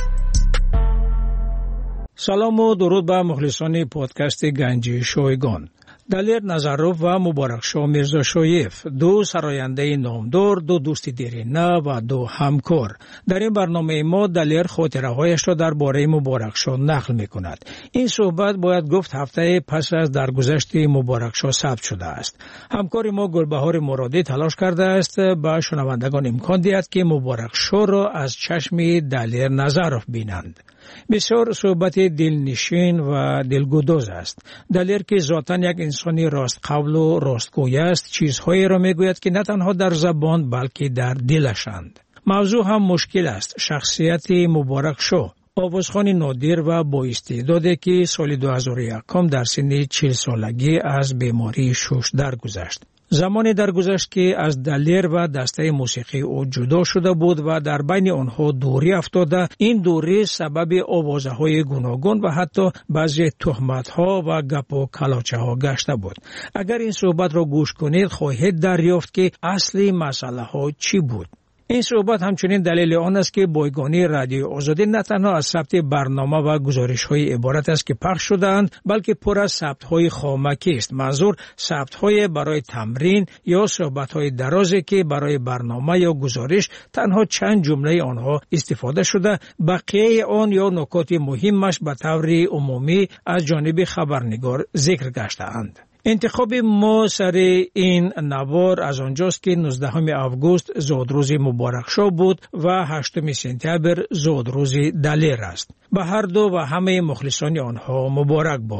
سلام و درود به مخلصان پادکست گنج شایگان. دلیر نظروف و مبارکشاه میرزا شایف، 2 سراینده نامدار، 2 دوست دیرینه و 2 همکار. در این برنامه ما دلیر خاطره هایش را درباره مبارکشاه نقل می کند. این صحبت باید گفت هفته پس از درگذشت مبارکشاه ثبت شده است. همکار ما گلبهار مرادی تلاش کرده است به شنوندگان امکان دهد که مبارکشاه را از چشم دلیر نظروف بینند. بسیار صحبت دلنشین و دلگداز است. دلیر که ذاتاً یک انسانی راست قول و راستگوی است، چیزهایی را میگوید که نه تنها در زبان بلکه در دلشند. موضوع هم مشکل است. شخصیت مبارکشاه، آوازخوان نادر و با استعدادی که سال 2001 در سن 40 سالگی از بیماری شش درگذشت. زمانی درگذشت که از دلیر و دسته موسیقی او جدا شده بود و در بین آنها دوری افتاده. این دوری سبب آوازهای گوناگون و حتی بعضی تهمت‌ها و گپ و کلاچه‌ها گشته بود. اگر این صحبت را گوش کنید خواهید دریافت که اصلی مسئله ها چی بود. این صحبت همچنین دلیل آن است که بایگانی رادیو آزادی نه تنها از ثبت برنامه و گزارش‌های عبارت است که پخش شده‌اند، بلکه پر از ثبت‌های خامکی است. منظور ثبت‌های برای تمرین یا صحبت‌های درازی که برای برنامه یا گزارش تنها چند جمله آنها استفاده شده، بقیه آن یا نکات مهمش به طور عمومی از جانب خبرنگار ذکر گشته‌اند. انتخاب ما سر این نوار از آنجاست که 19 آگوست زادروز مبارکشاه بود و 8 سپتامبر زادروز دلیر است. به هر دو و همه مخلصان آنها مبارک باد.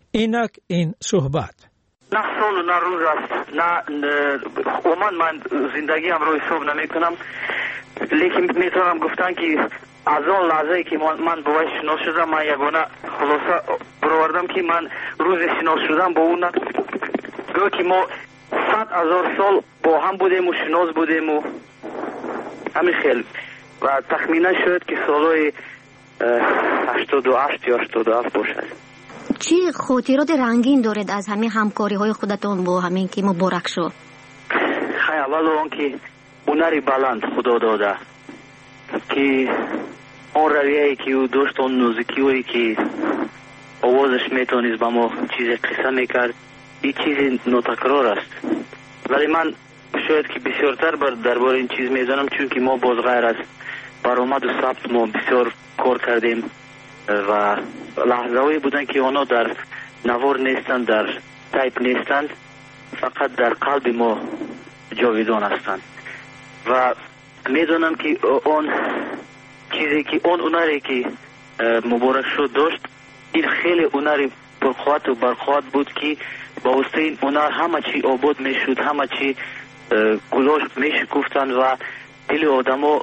اینک این صحبت نه سال و نه روز است، نه عموما من زندگی هم رو حساب نمی کنم، لیکن میتونم گفتن که از آن لحظه که من با وی شناس شدم، من یگانه خلاصه برآوردم که من روز شناس شدم با اون گویا که ما 100,000 سال با هم بودیم و شناس بودیم و همین خیلی و تخمینا شد که سالهای 88 یا 87 باشد. چی خاطرات رنگین دارید از همین همکاری های خودتون با همین که مبارک شو؟ خیلی اول اون که هنری بلند خدا داده که اون رویه‌ای که او داشت، اون موسیقی که آوازش میتونست با ما چیز قصه میکرد، این چیز ناتکرار است. ولی من شاید که بسیارتر درباره این چیز میدانم، چون که ما باز غیر از برآمد و ثبت ما بسیار کار کردیم و لحظه‌ای بودن که اونا در نوار نیستند، در تایپ نیستند، فقط در قلب ما جاویدان هستند. و میدونم که اون چیزی که اون هنری که مبارک شد داشت، این خیلی هنری پرقوت و برقوت بود که با واسطه این هنر همه چی آباد میشد، همه چی گلاش میشکفتند و دل آدما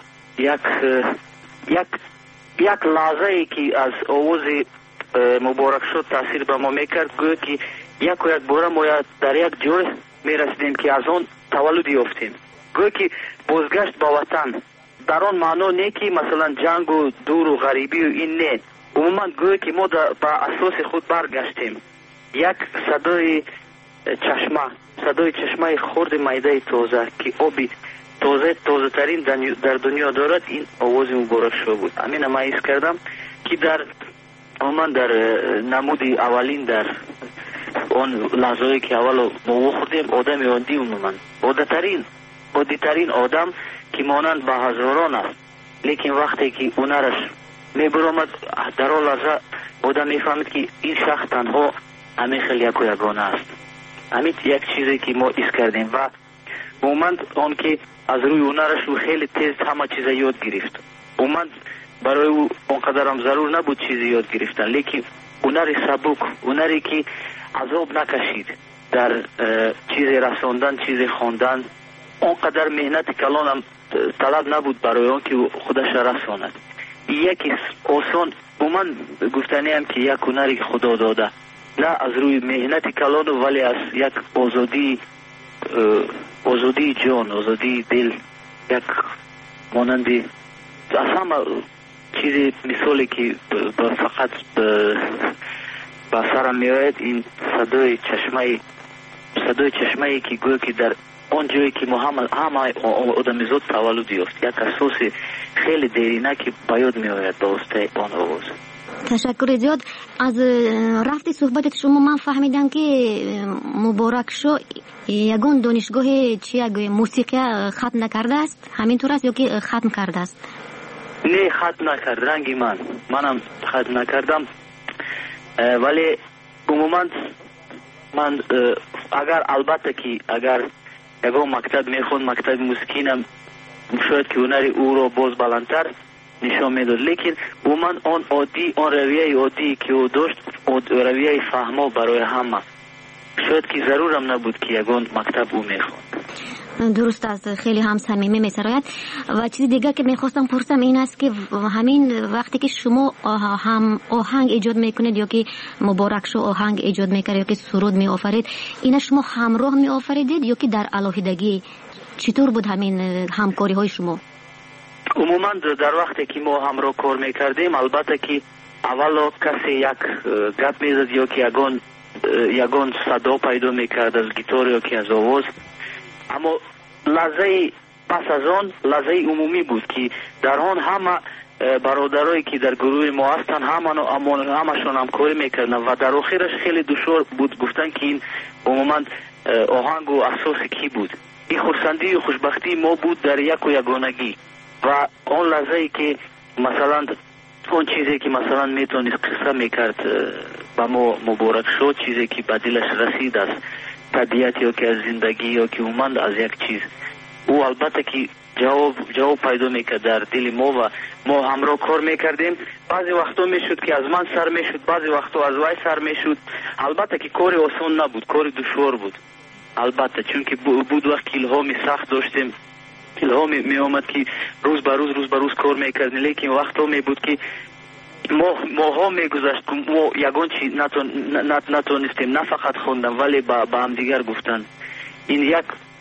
یک لحظه ای که از آواز مبارک شد تاثیر به ما میکرد، گویا که یک و یک باره ما در یک جای میرسیدیم که از آن تولد یافتیم. گویا که بازگشت به وطن در آن معنا نه که مثلا جنگ و دور و غریبی و این نه، عموما گویا که ما به اساس خود برگشتیم. یک صدای چشمه خرد میده تازه که آبی تازه ترین در دنیا دارد، این آواز مبارک شو بود. همین ما حس کردم که در عموما در نمودی اولین در اون لحظه‌ای که اول ما خوردیم آدم عادی، عموما عادی ترین آدم که مانند به هزاران است، لیکن وقتی که هنرش میبرامد در آن لحظه آدم میفهمید که این شخص تنها همین خیلی یک و یگانه است. همین یک چیزی که ما حس کردیم و عموما اون که از روی هنرش او خیلی تیز همه چیز یاد گرفت. عموما برای او اونقدر هم ضرور نبود چیزی یاد گرفتن، لیکن هنری سبک، هنری که عذاب نکشید در چیز رساندن، چیز خواندن، اونقدر مهنت کلان هم طلب نبود برای اون که خودش رساند. یکی آسان عموما گفتنی هم که یک هنری خدا داده، نه از روی مهنت کلان ولی از یک آزادی جان، آزادی دل، یک مانندی از همه چیزی مثالی که فقط به سرم میآید این صدای چشمه که گویا که در اون جایی که ما همه آدمیزاد تولد یافت، یک اساس خیلی دیرینه که به یاد میآید به واسطه آن آواز. تشکر زیاد. از رفت صحبت شما من فهمیدم که مبارک شو یگان دانشگاه موسیقی ختم نکرده است، همینطور است یا که ختم کرده است؟ نه ختم نکرد، رنگی منم ختم نکردم، ولی عموما من البته که اگر یگان مکتب میخوند، مکتب موسیقی، شاید که هنری او را باز بلندتر نشان میداد، لیکن عموما آن رویه عادی که او داشت، رویه فهما برای همه، شاید که ضرورم نبود که یگان مکتب او میخوند. درست است، خیلی هم صمیمی میسراید. و چیز دیگه که میخواستم پرسم این است که همین وقتی که شما هم آهنگ ایجاد میکنید یا که مبارک شو آهنگ ایجاد میکرد یا که سرود میآفرید، اینا شما همراه میآفریدید یا که در علاهیدگی؟ چطور بود همین همکاری های شما؟ عموما در وقتی که ما همراه کار میکردیم، البته که اولا کسی یک گپ میزد یا که یگان صدا پیدا میکرد از گیتار یا که از آواز، اما لحظه پس از آن لحظه عمومی بود که در آن همه برادرایی که در گروه ما هستن همشون همکاری میکردن و در آخرش خیلی دشوار بود گفتن که این عموما آهنگ و اساس کی بود. این خرسندی و خوشبختی ما بود در یک و یگانگی و اون لحظه که مثلا اون چیزی که مثلا میتونست قصه میکرد با ما مبارک شد، چیزی که به دلش رسید از طبیعت یا که از زندگی یا که اومد از یک چیز، او البته که جواب پیدا میکرد در دل ما و ما همراه کار میکردیم. بعضی وقتا میشد که از من سر میشد، بعضی وقتا از وای سر میشد. البته که کار آسان نبود، کار دشوار بود البته، چون که بود وقت الهام سخت داشتیم، الهام می آمد که روز به روز کار میکردیم، لیکن وقتا می بود که ماها میگذشت که ما یگان چی نتونستیم، نه فقط خوندم ولی با هم دیگر گفتن. این یک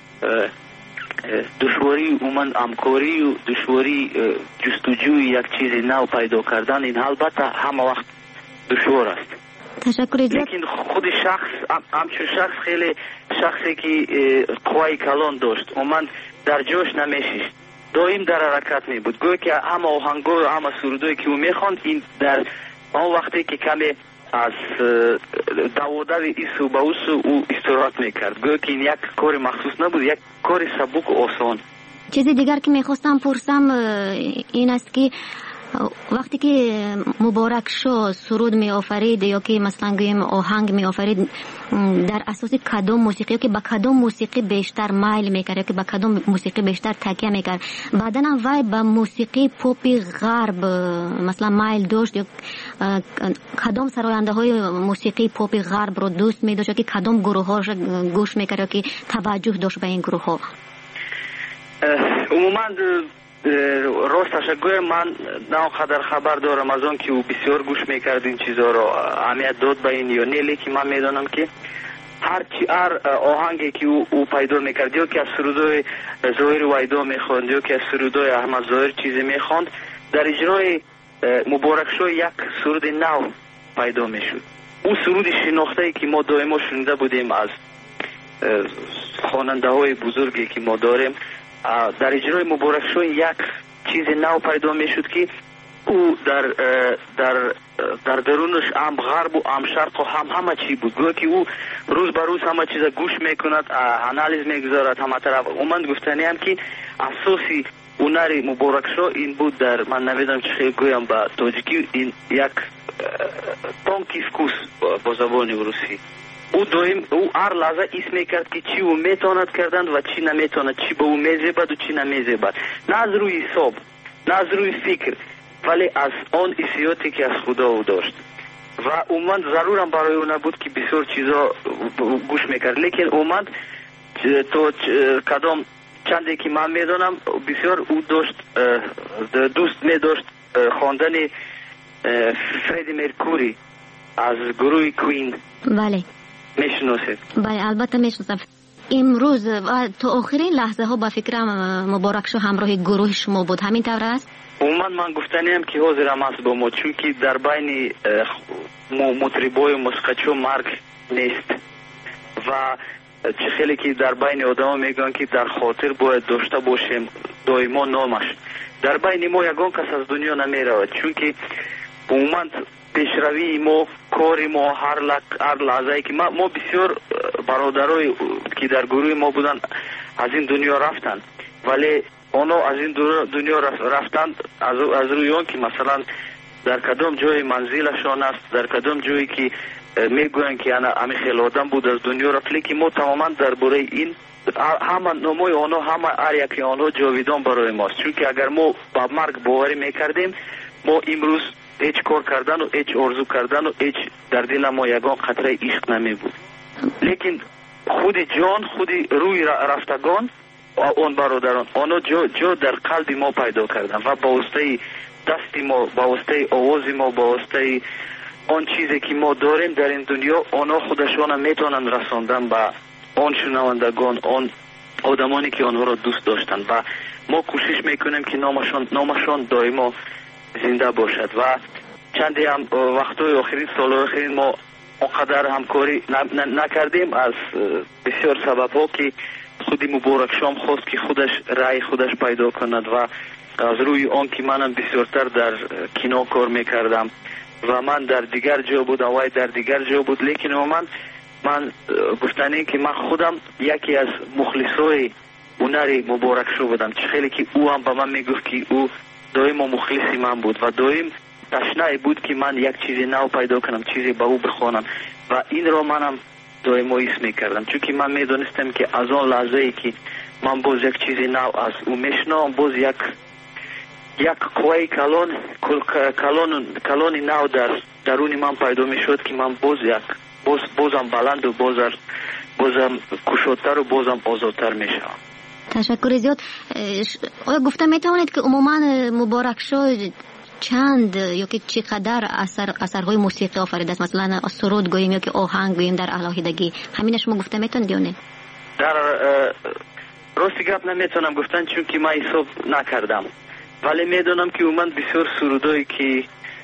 دشواری اومن همکاری و دشواری جستجوی یک چیز نو پیدا کردن، این البته همه وقت دشوار است. لیکن خود همچون شخص خیلی شخصی که قوای کلان داشت، اومن در جوش نمیشید، دائم در حرکت می بود. گویا که همه آهنگا و همه سرودایی که او میخواند، این در آن وقتی که کمی از دوادر ایسو به اوسو او استراحت میکرد. گویا که این یک کار مخصوص نبود، یک کار سبک و آسان. چیزی دیگر که میخواستم پرسم این است که وقتی که مبارک شو سرود می آفرید یا که مثلا گویم آهنگ می آفرید، در اساس کدام موسیقی که با کدام موسیقی بیشتر مایل میکرد یا که با کدام موسیقی بیشتر تکیه میکرد؟ بعدن هم وای با موسیقی پوپی غرب مثلا مایل داشت یا کدام سراینده های موسیقی پوپی غرب رو دوست می داشت یا که کدام گروه ها گوش میکرد یا که توجه داشت به این گروه ها؟ عموما راستش گویم من نه قدر خبر دارم از اون که او بسیار گوش میکرد این چیزا رو، اهمیت داد به این یا نه، لیکن من میدانم که هر آهنگی که او پیدا میکرد یا که از سرودای ظاهر ویدا میخواند یا که از سرودای احمد ظاهر چیزی میخواند، در اجرای مبارک شو یک سرود نو پیدا میشد. اون سرود شناخته که ما دائما شنیده بودیم از خواننده های بزرگی که ما داریم، در اجرای مبارک شو یک چیز نو پیدا میشد که او در درونش هم غرب و هم شرق و همه چی بود. گویا که او روز به روز همه چیز گوش میکند، انالیز میگذارد همه طرف. من گفتنی هم که اساسی هنر مبارک شو این بود، در من نمیدونم چه خیلی گویم با تاجیکی، این یک تونکی فکوس با زبان روسی. او هر لحظه اسم میکرد که چی او میتواند کردن و چی نمیتواند، چی به او میزیبد و چی نمیزیبد، نه از روی حساب نه از روی فکر، ولی از آن حسیاتی که از خدا او داشت. و اومد ضرورم برای او نبود که بسیار چیزا گوش میکرد، لیکن اومد تو کدام چندی که من میدونم بسیار او داشت دوست میداشت خواندن فردی مرکوری از گروه کوین. بله میشناسید؟ بله البته میشناسم. امروز تو آخرین لحظه ها با فکرم مبارک شو همراه گروه شما بود، همین طور است؟ من گفتنیم که حاضرم است با ما، چون که در بین مطربای و موسیقیچو مرگ نیست و چه خیلی که در بین آدم میگن که در خاطر باید داشته باشیم دائما نامش. در بین ما یگان کس از دنیا نمی رود، چون که عموما پیشروی ما، کاری ما، هر لحظه که ما بسیار برادرای که در گروه ما بودن از این دنیا رفتن، ولی اونا از این دنیا رفتن از روی اون که مثلا در کدام جای منزلشان است، در کدام جایی که میگوین که همه خیلی آدم بود از دنیا رفت، لیکن ما تماما درباره این همه ناموی آنها، همه هر یکی آنها جاویدان برای ماست. چون که اگر ما با مرگ باوری میکردیم، ما امروز هیچ کار کردن و هیچ آرزو کردن و هیچ در دل ما یگان قطره عشق نمی بود. لیکن خود جان، خود روی رفتگان اون برادران، آنها جا در قلب ما پیدا کردن و با واسطه دست ما، با واسطه آواز ما، با واسطه آن چیزی که ما داریم در این دنیا، آنها خودشان میتونن رساندن به آن شنوندگان، آن آدمانی که آنها را دوست داشتن و ما کوشش میکنیم که نامشان دائما زنده باشد. و چندی هم وقتای آخرین، سال آخرین ما اونقدر همکاری نکردیم از بسیار سبب ها که خودی مبارک شام خواست که خودش رای خودش پیدا کند و از روی آن که منم بسیارتر در کینو کار میکردم و من در دیگر جا بود و وای در دیگر جا بود، لیکن من گفتنی که من خودم یکی از مخلصای هنر مبارک شو بودم. چه خیلی که او هم به من میگفت که او دائم مخلصی من بود و دائم تشنه بود که من یک چیزی نو پیدا کنم، چیزی به او بخوانم و این را منم دویمو ایست میکردم، چون که من میدونستم که از آن لحظه ای که من باز یک چیزی نو از او میشنم، باز یک قوی کلون نو در درون من پیدا میشد که من بازم بلند و بازم کشودتر و بازم آزادتر میشم. تشکر زیاد. آیا گفته میتوانید که عموما مبارک شو چند یا که چقدر اثرهای موسیقی آفریده است؟ مثلا سرود گوییم یا که آهنگ گوییم در علاهیدگی، همینش شما گفته میتونید یا نه؟ در راستی گپ نمیتونم گفتن چون که من حساب نکردم، ولی میدونم که اومد بسیار سرودایی که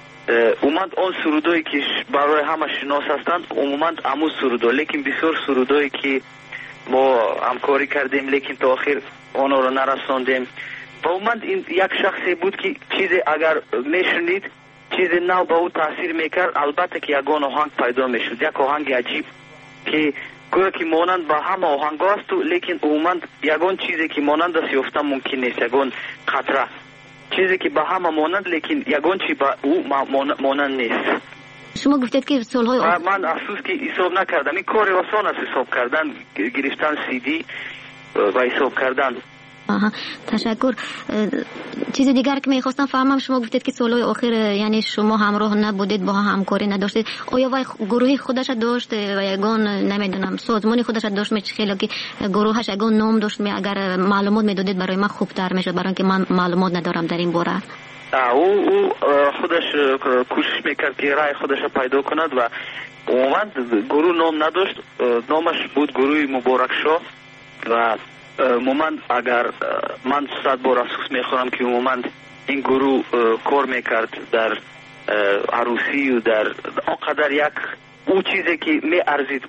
اومد آن سرودایی که برای همه شناس هستند عموما امو سرودا، لیکن بسیار سرودایی که ما همکاری کردیم لیکن تا آخر آنها رو نرساندیم. و اومد این یک شخصی بود که چیزی اگر میشنید چیزی نو به او تاثیر میکرد، البته که یگان آهنگ پیدا میشد، یک آهنگ عجیب که گویا که مانند به همه آهنگ است، لیکن اومد یگان چیزی که مانند است یافتن ممکن نیست، یگان قطره چیزی که به همه مانند لیکن یگان چی به او مانند نیست. شما گفتید که سالهای من افسوس که حساب نکردم، این کار آسان است حساب کردن، گرفتن CD و حساب کردن. تشکر. چیز دیگر که میخواستم فهمم، شما گفتید که سالهای آخر یعنی شما همراه نبودید، با همکاری نداشتید. آیا وای گروهی خودش داشت و یگان نمیدونم سازمانی خودش داشت؟ خیلی که گروهش یگان نام داشت، اگر معلومات میدادید برای من خوبتر میشد، برای اینکه من معلومات ندارم در این باره. او خودش کوشش میکرد که رای خودش پیدا کند و اومد گروه نام نداشت، نامش بود گروه مبارک شو. و مومند اگر من 100 بار افسوس میخورم که مومند این گروه کار میکرد در عروسی و در آنقدر یک او چیزی که می ارزید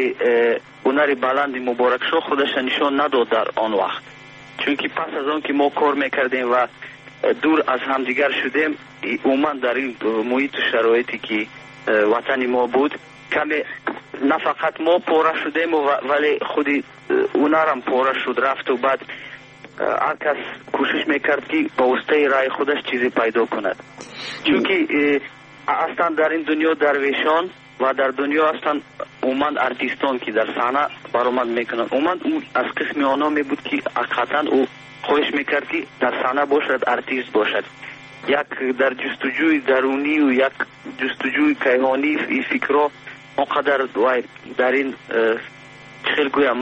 اونری بلند مبارک شو خودش نشان نداد در آن وقت، چون که پس از آن که ما کار میکردیم و دور از همدیگر شدیم، اومد در این محیط و شرایطی که وطن ما بود کمی نه فقط ما پاره شدیم ولی خودی اونارم پاره شد رفت و بعد هر کس کوشش میکرد که با واسطه رای خودش چیزی پیدا کند، چون که اصلا در این دنیا درویشان و در دنیا اصلا اومد ارتیستان که در صحنه برآمد میکنن، اومد از قسم آنها می بود که حقیقتا او خواهش میکرد که در صحنه باشد، ارتیست باشد، یک در جستجوی درونی و یک جستجوی کیهانی این فکرها اونقدر در این خیلی گویم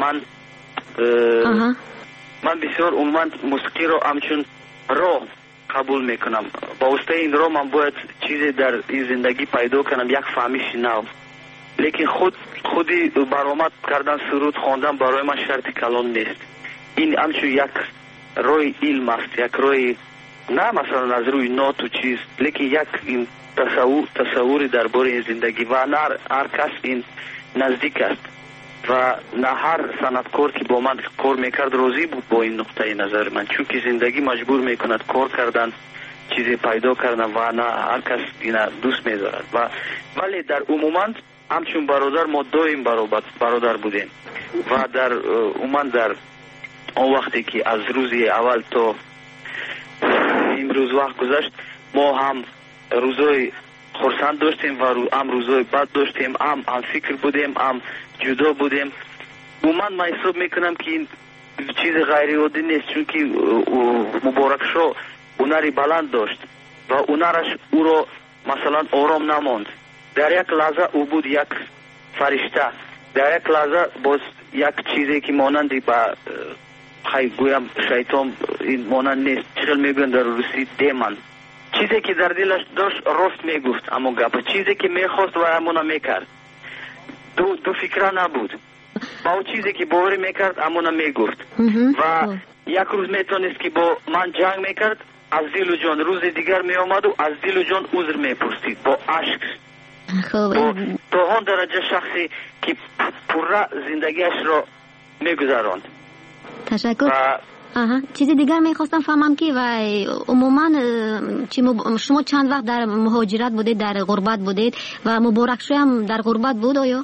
من بسیار اومد موسیقی رو همچون راه قبول میکنم، با واسطه این راه من باید چیزی در این زندگی پیدا کنم، یک فهمیش نو، لیکن خودی برآمد کردن سرود خواندن برای من شرط کلان نیست، این همچون یک روی علم است، یک روی نه مثلا از روی نوت و چیز، لیکن یک این تصوری درباره این زندگی و نه هر کس این نزدیک است و نه هر صنعتکار که با من کار میکرد راضی بود با این نقطه نظر من، چون که زندگی مجبور میکند کار کردن، چیزی پیدا کردن و نه هر کس این دوست میدارد ولی در عموما همچون برادر ما دویم برادر بودیم و در عموما در اون وقتی که از روزی اول تا امروز وقت گذشت ما هم روزای خرسند داشتیم و هم روزای بد داشتیم، هم فکر بودیم، هم جدا بودیم. من حساب میکنم که این چیز غیر عادی نیست، چون که مبارک شو هنری بلند داشت و هنرش او را مثلا آرام نماند، در یک لحظه او بود یک فرشته، در یک لحظه باز یک چیزی که مانندی با گویم شیطان این مانند نیست، چخل میگوین در روسی دیمن، چیزی که در دلش داشت راست میگفت، اما گپ چیزی که میخواست و همونا میکرد، دو فکره نبود، با او چیزی که باوری میکرد همونا میگفت و یک روز میتونست که با من جنگ میکرد، از دل و جان روز دیگر میامد و از دل و جان عذر میپرسید با عشق، تا آن درجه شخصی که پره زندگیش را میگذراند. تشکر. چیزی دیگر میخواستم فهمم که و عموما شما چند وقت در مهاجرت بودید، در غربت بودید و مبارک شو هم در غربت بود آیا؟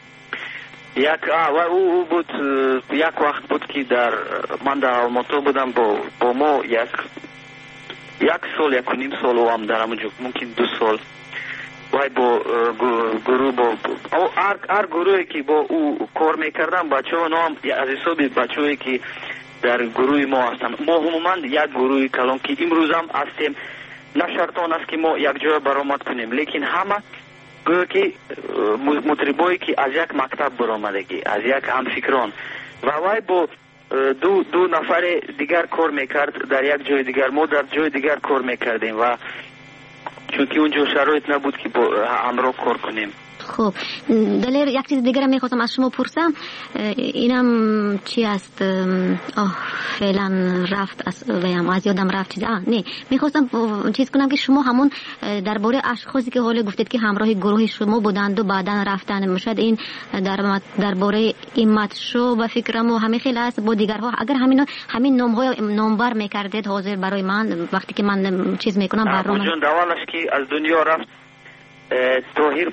او بود یک وقت بود که من در آلماتا بودم با ما یک سال 1.5 سال و هم در همونجا ممکن 2 سال وای با گروه با هر گروهی که با او کار میکردن بچه‌ها نام از حساب بچه‌ای که در گروه ما هستن. ما عموما یک گروه کلان که امروز هم هستیم، نه شرطان است که ما یک جای برآمد کنیم، لیکن همه گویا که مطربایی که از یک مکتب برآمدگی، از یک همفکران و وای با دو نفر دیگر کار میکرد در یک جای دیگر، ما در جای دیگر کار میکردیم و چون که اونجا شرایط نبود که با همراه کار کنیم. خب دلیر یک چیز دیگر میخواستم از شما پرسم، اینم چی است؟ فعلا رفت از یادم رفت چیز نه میخواستم چیز کنم که شما همون درباره اشخاصی که حالا گفتید که همراه گروه شما بودند و بعدا رفتن، مشد این درباره ایمت شو و فکرم و همه خیلی است با دیگرها، اگر همین نامبر میکردید حاضر برای من وقتی که من چیز میکنم برنامه جون دوالش که از دنیا رفت توهیر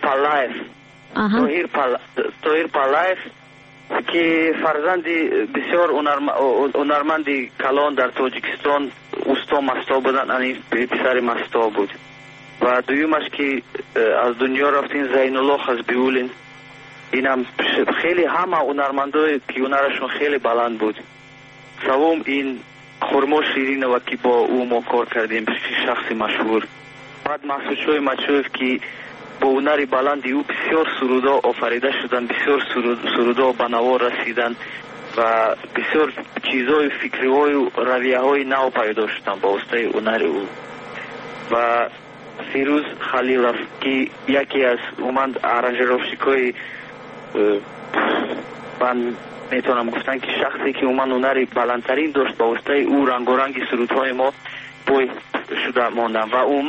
پالایف که فرزندی بسیار هنرمندی کلان در تاجیکستان اوستا مستا بودن، یعنی پسر مستا بود. و دویمش که از دنیا رفتین زین الله خزبیولین، اینم خیلی همه هنرمندای که هنرشون خیلی بلند بود. سوم این خرما شیرین و که با او ما کار کردیم، شخص مشهور. بعد محسوشوی مچوف که با هنر بلندی او بسیار سرودا آفریده شدن، بسیار سرودا به نوار رسیدن و بسیار چیزهای فکریهای و رویه‌های نو پیدا شدن با واسطه هنر او. و فیروز خلیلوف که یکی از ارانژروشیکای من میتونم گفتن که شخصی که هنر بلندترین داشت با واسطه او رنگ و رنگ سرودهای ما پای شده ماندن. و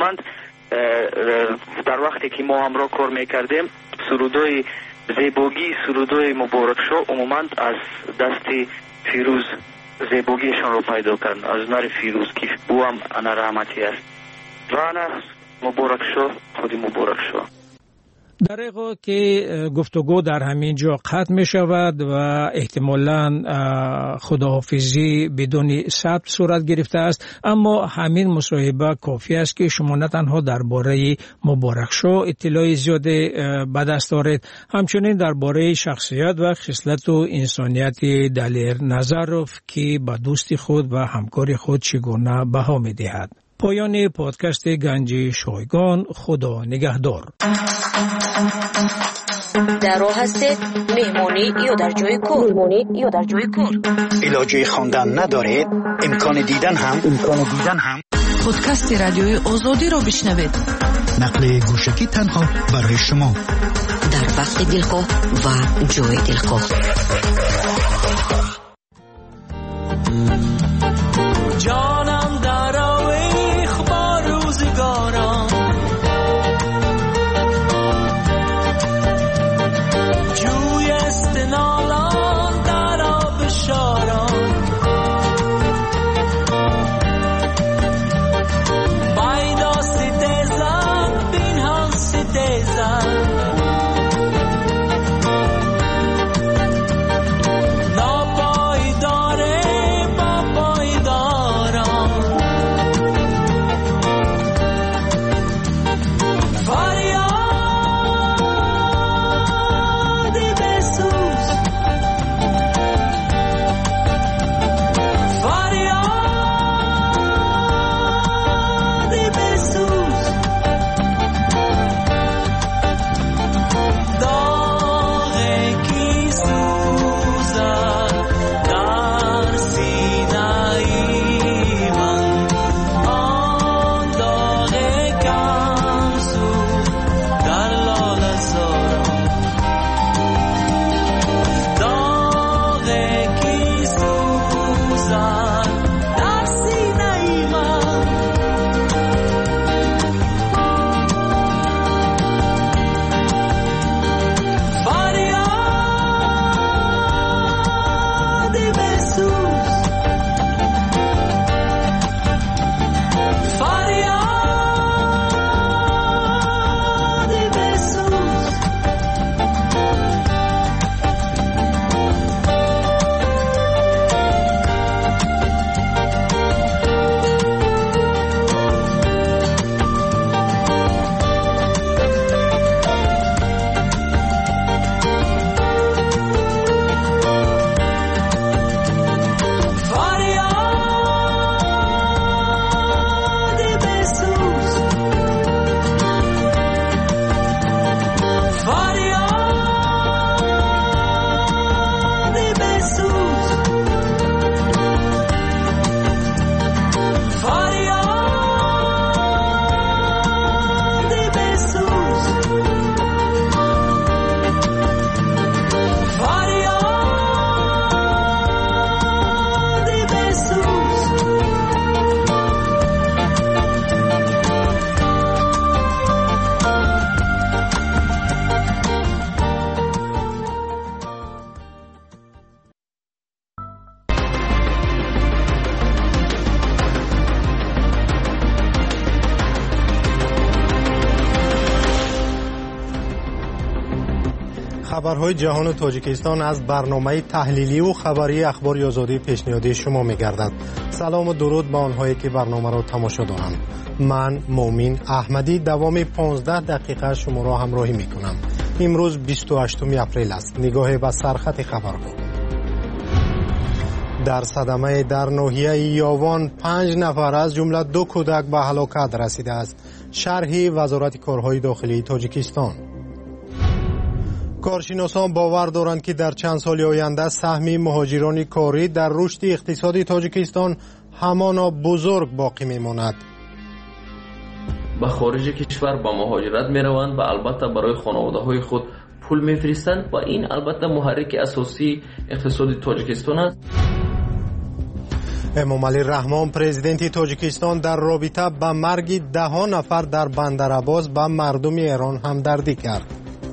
در وقتی که ما همراه کار میکردیم سرودای زیباگی، سرودای مبارک شو عموما از دست فیروز زیباگیشان رو پیدا کردن، از هنر فیروز که او هم انا رحمتی است و انا مبارک شو خودی مبارک شو. در حقیقت که گفتگو در همین جا ختم می شود و احتمالاً خداحافظی بدون ثبت صورت گرفته است، اما همین مصاحبه کافی است که شما نه تنها درباره مبارک شو اطلاع زیاد به دست دارید، همچنین درباره شخصیت و خصلت و انسانیت دلیر نظروف که به دوستی خود و همکار خود چگونه بها می دهد. پایان پادکست گنج شایگان. خدا نگهدار. در راه هستید مهمانی یا در جای کار علاجه خواندن ندارید، امکان دیدن هم پادکست رادیوی آزادی را بشنوید. نقل گوشکی تنها برای شما در وقت دلخواه و جای دلخواه. جانم در آویخ با روزگاران، جوی استنالان در آب شاران، بایدا ستیزن بینها ستیزن، خبرهای جهان و تاجیکستان از برنامه تحلیلی و خبری اخبار آزادی پیشنهادی شما می‌گردد. سلام و درود به آنهایی که برنامه را تماشا دارند. من مومین احمدی دوام 15 دقیقه شما را همراهی می‌کنم. امروز 28 اپریل است. نگاه به سرخط خبرها. در صدمه در ناحیه یاوان 5 نفر از جمله 2 کودک به هلاکت رسیده است. شرح وزارت کارهای داخلی تاجیکستان. کارشناسان باور دارند که در چند سال آینده سهم مهاجران کاری در رشد اقتصادی تاجیکستان همانا بزرگ باقی میماند. به خارج کشور با مهاجرت میروند و البته برای خانواده های خود پول میفرستند و این البته محرک اساسی اقتصادی تاجیکستان است. امامعلی رحمان پرزیدنت تاجیکستان در رابطه به مرگ 10 نفر در بندرعباس به مردم ایران همدردی کرد.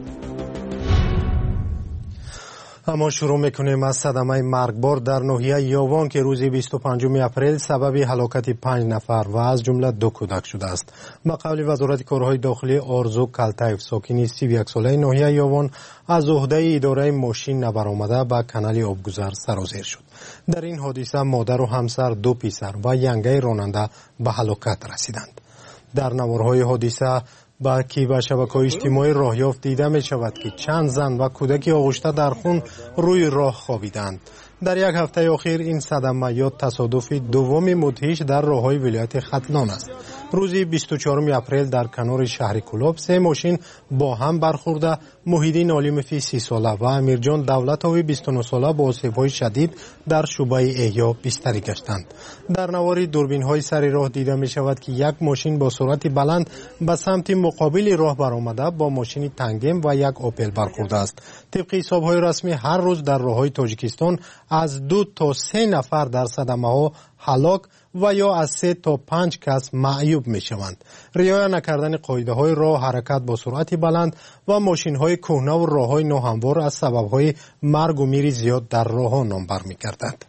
اما شروع میکنیم از صدمه مرگبار در ناحیه یاوان که روز 25 اپریل سبب هلاکت 5 نفر و از جمله 2 کودک شده است. به قول وزارت کارهای داخلی آرزو کلتایف ساکن 31 ساله ناحیه یاوان از عهده اداره ماشین نبرآمده به کانال آبگذر سرازیر شد. در این حادثه مادر و همسر 2 پسر و ینگه راننده به هلاکت رسیدند. در نوارهای حادثه با شبکه‌های اجتماعی راه یافت دیده می شود که چند زن و کودکی آغشته در خون روی راه خوابیدند. در یک هفته اخیر این صدمه یا تصادف دوم مدهش در راههای ولایت ختلان است. روز 24 اپریل در کنار شهر کلاب 3 ماشین با هم برخورده محیدین علیمفی 30 ساله و امیرجان دولتوی 29 ساله با آسیب‌های شدید در شعبه احیا بستری گشتند. در نواری دوربین‌های سر راه دیده می شود که یک ماشین با سرعت بلند به سمت مقابل راه برآمده با ماشین تنگم و یک اوپل برخورده است. طبق حساب‌های رسمی هر روز در راه‌های تاجیکستان از 2 تا 3 نفر در صدمه‌ها هلاک و یا از 3 تا 5 کس معیوب می شوند. رعایت نکردن قاعده‌های راه، حرکت با سرعت بلند و ماشین‌های کهنه و راه‌های ناهموار از سبب‌های مرگ و میر زیاد در راه‌ها نام برمی‌گردد.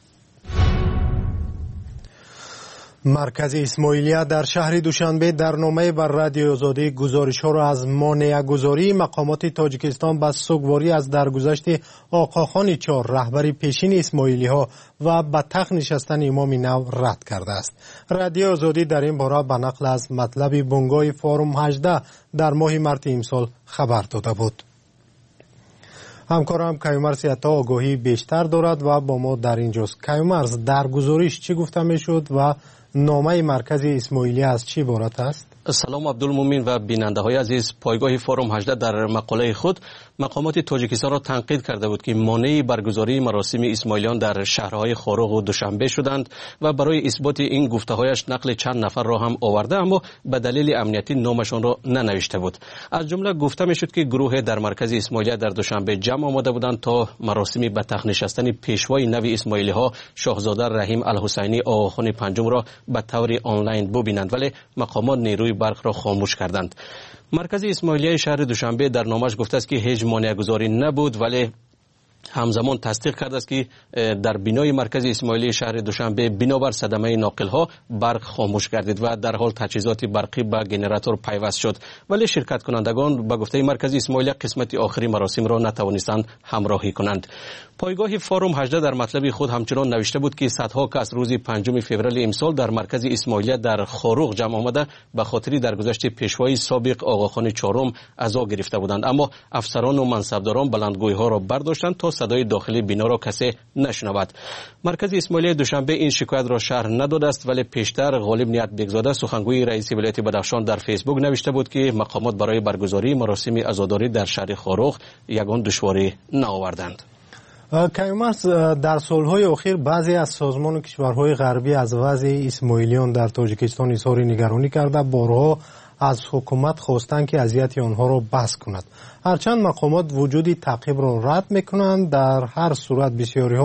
مرکز اسماعیلیه در شهر دوشنبه در نامه بر رادیو آزادی گزارش‌ها را از مانع‌گذاری مقامات تاجیکستان به سوگواری از درگذشت آقاخان 4 رهبر پیشین اسماعیلی‌ها و به تخت نشستن امام نو رد کرده است. رادیو آزادی در این باره به نقل از مطلب بنگاه فارم 18 در ماه مارس امسال خبر داده بود. همکارم کیومرث عطا آگاهی بیشتر دارد و با ما در اینجاست. کیومرث، در گزارش چی گفته میشد و نامه مرکز اسماعیلی از چی عبارت است؟ سلام عبدالمومن و بیننده های عزیز. پایگاه فارم 18 در مقاله خود مقامات تاجیکستان را تنقید کرده بود که مانع برگزاری مراسم اسماعیلیان در شهرهای خارق و دوشنبه شدند و برای اثبات این گفته‌هایش نقل چند نفر را هم آورده، اما به دلیل امنیتی نامشان را ننوشته بود. از جمله گفته میشد که گروه در مرکز اسماعیلیه در دوشنبه جمع آمده بودند تا مراسم به تخت نشستن پیشوای نو اسماعیلی ها شاهزاده رحیم الحسینی آقاخان پنجم را به طور آنلاین ببینند، ولی مقامات نیروی برق را خاموش کردند. مرکز اسماعیلیه شهر دوشنبه در نامش گفته است که هیچ مانع‌گذاری نبود، ولی همزمان تصدیق کرده است که در بینای مرکز اسماعیلی شهر دوشنبه بنابر صدمه ناقل‌ها برق خاموش گردید و در حال تجهیزات برقی به گنراتور پیوست شد، ولی شرکت کنندگان به گفته مرکز اسماعیلی قسمت آخری مراسم را نتوانستند همراهی کنند. پایگاه فارم 18 در مطلب خود همچنان نوشته بود که صدها کس روز 5 فوریه امسال در مرکز اسماعیلی در خاروق جمع آمده به خاطر درگذشت پیشوای سابق آقاخان 4 عزا گرفته بودند، اما افسران و منصبداران بلندگوی‌ها را برداشتند تا صدای داخلی بنا را کسی نشنود. مرکز اسماعیلی دوشنبه این شکایت را شرح نداده است، ولی پیشتر غالب نیت بگزاده سخنگوی رئیس ولایت بدخشان در فیسبوک نوشته بود که مقامات برای برگزاری مراسم عزاداری در شهر خاروق یگان دشواری نآوردند. کیومرث، در سالهای اخیر بعضی از سازمان کشورهای غربی از وضع اسماعیلیان در تاجیکستان اظهار نگرانی کرده بارها از حکومت خواستند که اذیت آنها را بس کند. هرچند مقامات وجود تعقیب را رد میکنند، در هر صورت بسیاری ها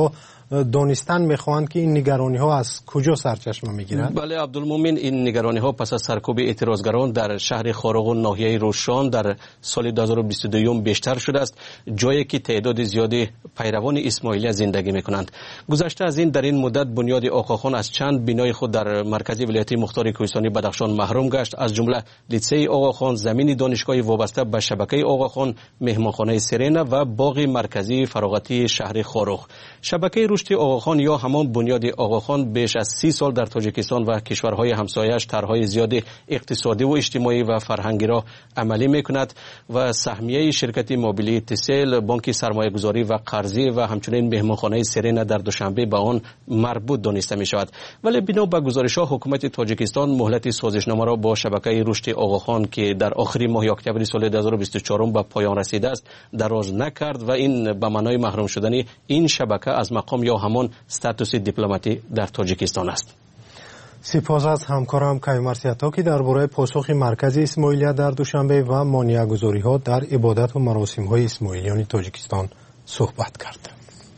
دانستن میخواهند که این نگرانی ها از کجا سرچشمه میگیرد؟ بله عبدالمومن، این نگرانی ها پس از سرکوب اعتراضگران در شهر خارق و ناحیه روشان در سال 2022 بیشتر شده است، جایی که تعداد زیادی پیروان اسماعیلی زندگی میکنند. گذشته از این در این مدت بنیاد آقاخان از چند بینای خود در مرکز ولایت مختار کوهستانی بدخشان محروم گشت، از جمله لیسه آقاخان، زمین دانشگاهی وابسته به شبکه آقاخان، مهمانخانه سرینا و باغ مرکزی فراغتی شهر خارق. شبکه رشد آقاخان یا همان بنیاد آقاخان بیش از 30 سال در تاجیکستان و کشورهای همسایه‌اش طرح‌های زیاد اقتصادی و اجتماعی و فرهنگی را عملی میکند و سهمیه شرکت موبیلی تسل، بانک سرمایه‌گذاری و قرضی و همچنین مهمانخانه سرینا در دوشنبه به آن مربوط دانسته می شود. ولی بنا به گزارش‌ها حکومت تاجیکستان مهلت سازشنامه را با شبکه رشد آقاخان که در آخر ماه اکتبر سال 2024 به پایان رسیده است دراز نکرد و این به معنای محروم شدن این شبکه از مقام یا همان استاتوس دیپلماتی در تاجیکستان است. سپاس از همکارم کیمرسیتا که درباره پاسخ مرکز اسماعیلیه در دوشنبه و مانع‌گذاری‌ها در عبادت و مراسم‌های اسماعیلیان تاجیکستان صحبت کرد.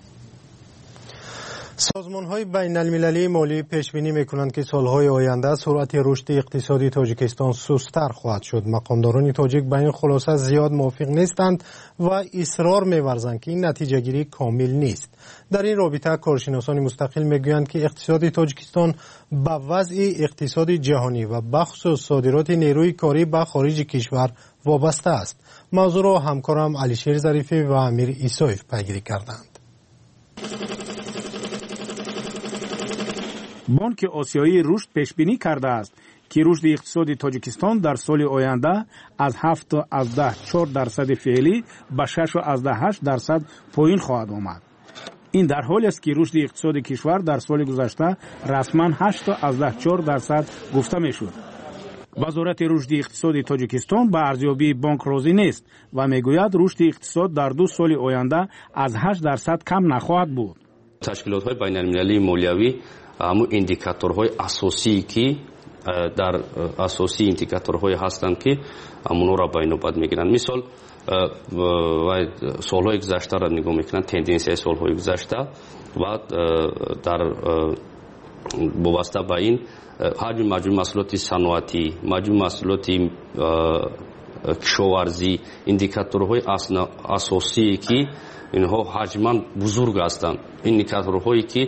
سازمان‌های بین‌المللی مالی پیش‌بینی می‌کنند که سال‌های آینده سرعت رشد اقتصادی تاجیکستان سست‌تر خواهد شد. مقامداران تاجیک به این خلاصه زیاد موافق نیستند و اصرار می‌ورزند که این نتیجه‌گیری کامل نیست. در این رابطه کارشناسان مستقل می‌گویند که اقتصاد تاجیکستان به وضع اقتصاد جهانی و بخصوص صادرات نیروی کاری به خارج کشور وابسته است. موضوع را همکارم علیشیر ظریفی و امیر عیسایف پیگیری کردند. بانک آسیایی رشد پیش بینی کرده است که رشد اقتصادی تاجیکستان در سال آینده از 7.4% فعلی به 6.8% پایین خواهد آمد. این در حالی است که رشد اقتصادی کشور در سال گذشته رسما 8.4% گفته میشد. وزارت رشد اقتصادی تاجیکستان به ارزیابی بانک راضی نیست و میگوید رشد اقتصاد در 2 سال آینده از 8% کم نخواهد بود. تشکیلات‌های بین‌المللی مالیوی همون ایندیکاتورهای اساسی که در اساسی ایندیکاتورهای هستند که همون را به نوبت میگیرند. مثال سالهای گذشته را نگاه میکنند، تندنسی سالهای گذشته و در وابسته به این حجم مجموع محصولات صنعتی، مجموع محصولات کشاورزی، ایندیکاتورهای اساسی که اینها حجما بزرگ هستند. ایندیکاتورهایی که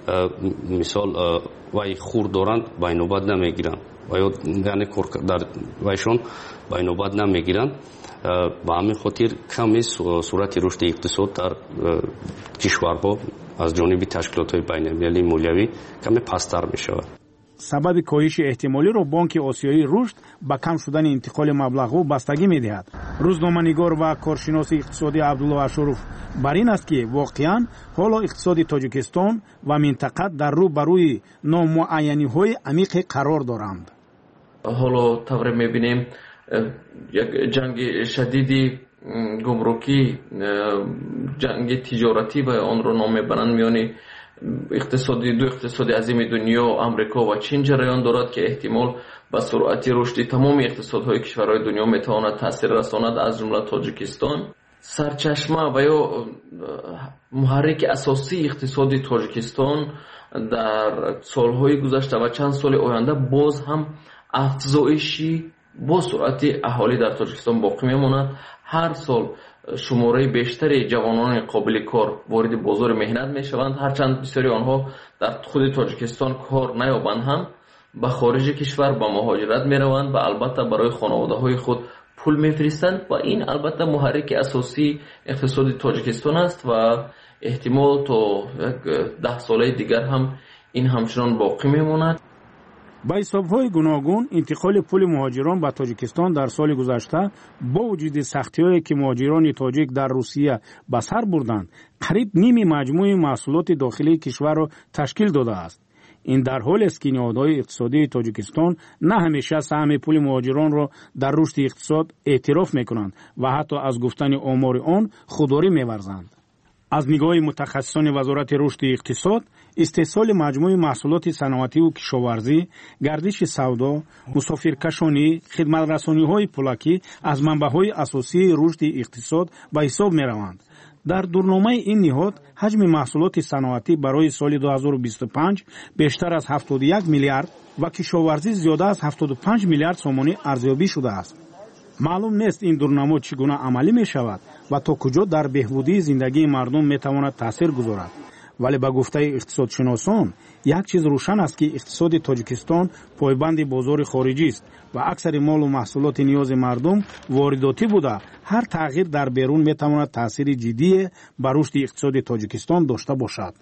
مثال وای خور دارند به نوبت نمیگیرند و یعنی در وایشون به نوبت نمیگیرند. به همین خاطر کمی صورت رشد اقتصاد در کشورها از جانب تشکیلات‌های بین‌المللی مالیوی کمی پست‌تر می‌شود. سبب کاهش احتمالی را بانک آسیایی رشد به کم شدن انتقال مبلغ‌ها بستگی می‌دهد. روزنامه‌نگار و کارشناس اقتصادی عبدالله اشرف بر این است که واقعاً حالا اقتصاد تاجیکستان و منطقه در رو بر روی نامعینی‌های عمیق قرار دارند. حالا طور می‌بینیم یک جنگ شدیدی گمرکی، جنگ تجارتی و آن را نام می‌برند میان دو اقتصاد عظیم دنیا آمریکا و چین جریان دارد که احتمال به سرعت رشد تمام اقتصادهای کشورهای دنیا میتواند تاثیر رساند، از جمله تاجیکستان. سرچشمه و یا محرک اساسی اقتصاد تاجیکستان در سالهای گذشته و چند سال آینده باز هم افزایشی با سرعت اهالی در تاجیکستان باقی میماند. هر سال شماره بیشتری جوانان قابل کار وارد بازار مهنت میشوند، هرچند بسیاری آنها در خود تاجیکستان کار نیابند هم به خارج کشور به مهاجرت میروند و البته برای خانواده های خود پول میفرستند و این البته محرک اساسی اقتصاد تاجیکستان است و احتمال تا 10 ساله دیگر هم این همچنان باقی میماند. با حساب‌های گوناگون انتقال پول مهاجران به تاجیکستان در سال گذشته با وجود سختی‌هایی که مهاجران تاجیک در روسیه به سر بردند، قریب نیم مجموع محصولات داخلی کشور را تشکیل داده است. این در حالی است که نهادهای اقتصادی تاجیکستان نه همیشه سهم پول مهاجران را در رشد اقتصاد اعتراف می‌کنند و حتی از گفتن آمار آن خودداری می‌ورزند. از نگاه متخصصان وزارت رشد اقتصاد، استحصال مجموع محصولات صنعتی و کشاورزی، گردش سودا، مسافرکشانی، خدمت‌رسانی‌های پولاکی از منبع‌های اساسی رشد اقتصاد به حساب می‌روند. در دورنامه این نهاد حجم محصولات صنعتی برای سال 2025 بیشتر از 71 میلیارد و کشاورزی زیاده از 75 میلیارد سومانی ارزیابی شده است. معلوم نیست این دورنامه چگونه عملی می شود و تا کجا در بهبودی زندگی مردم می تواند تاثیر گذارد. ولی به گفته اقتصادشناسان یک چیز روشن است که اقتصاد تاجیکستان پایبند بازار خارجی است و اکثر مال و محصولات نیاز مردم وارداتی بوده. هر تغییر در بیرون می تواند تاثیر جدی بر رشد اقتصاد تاجیکستان داشته باشد.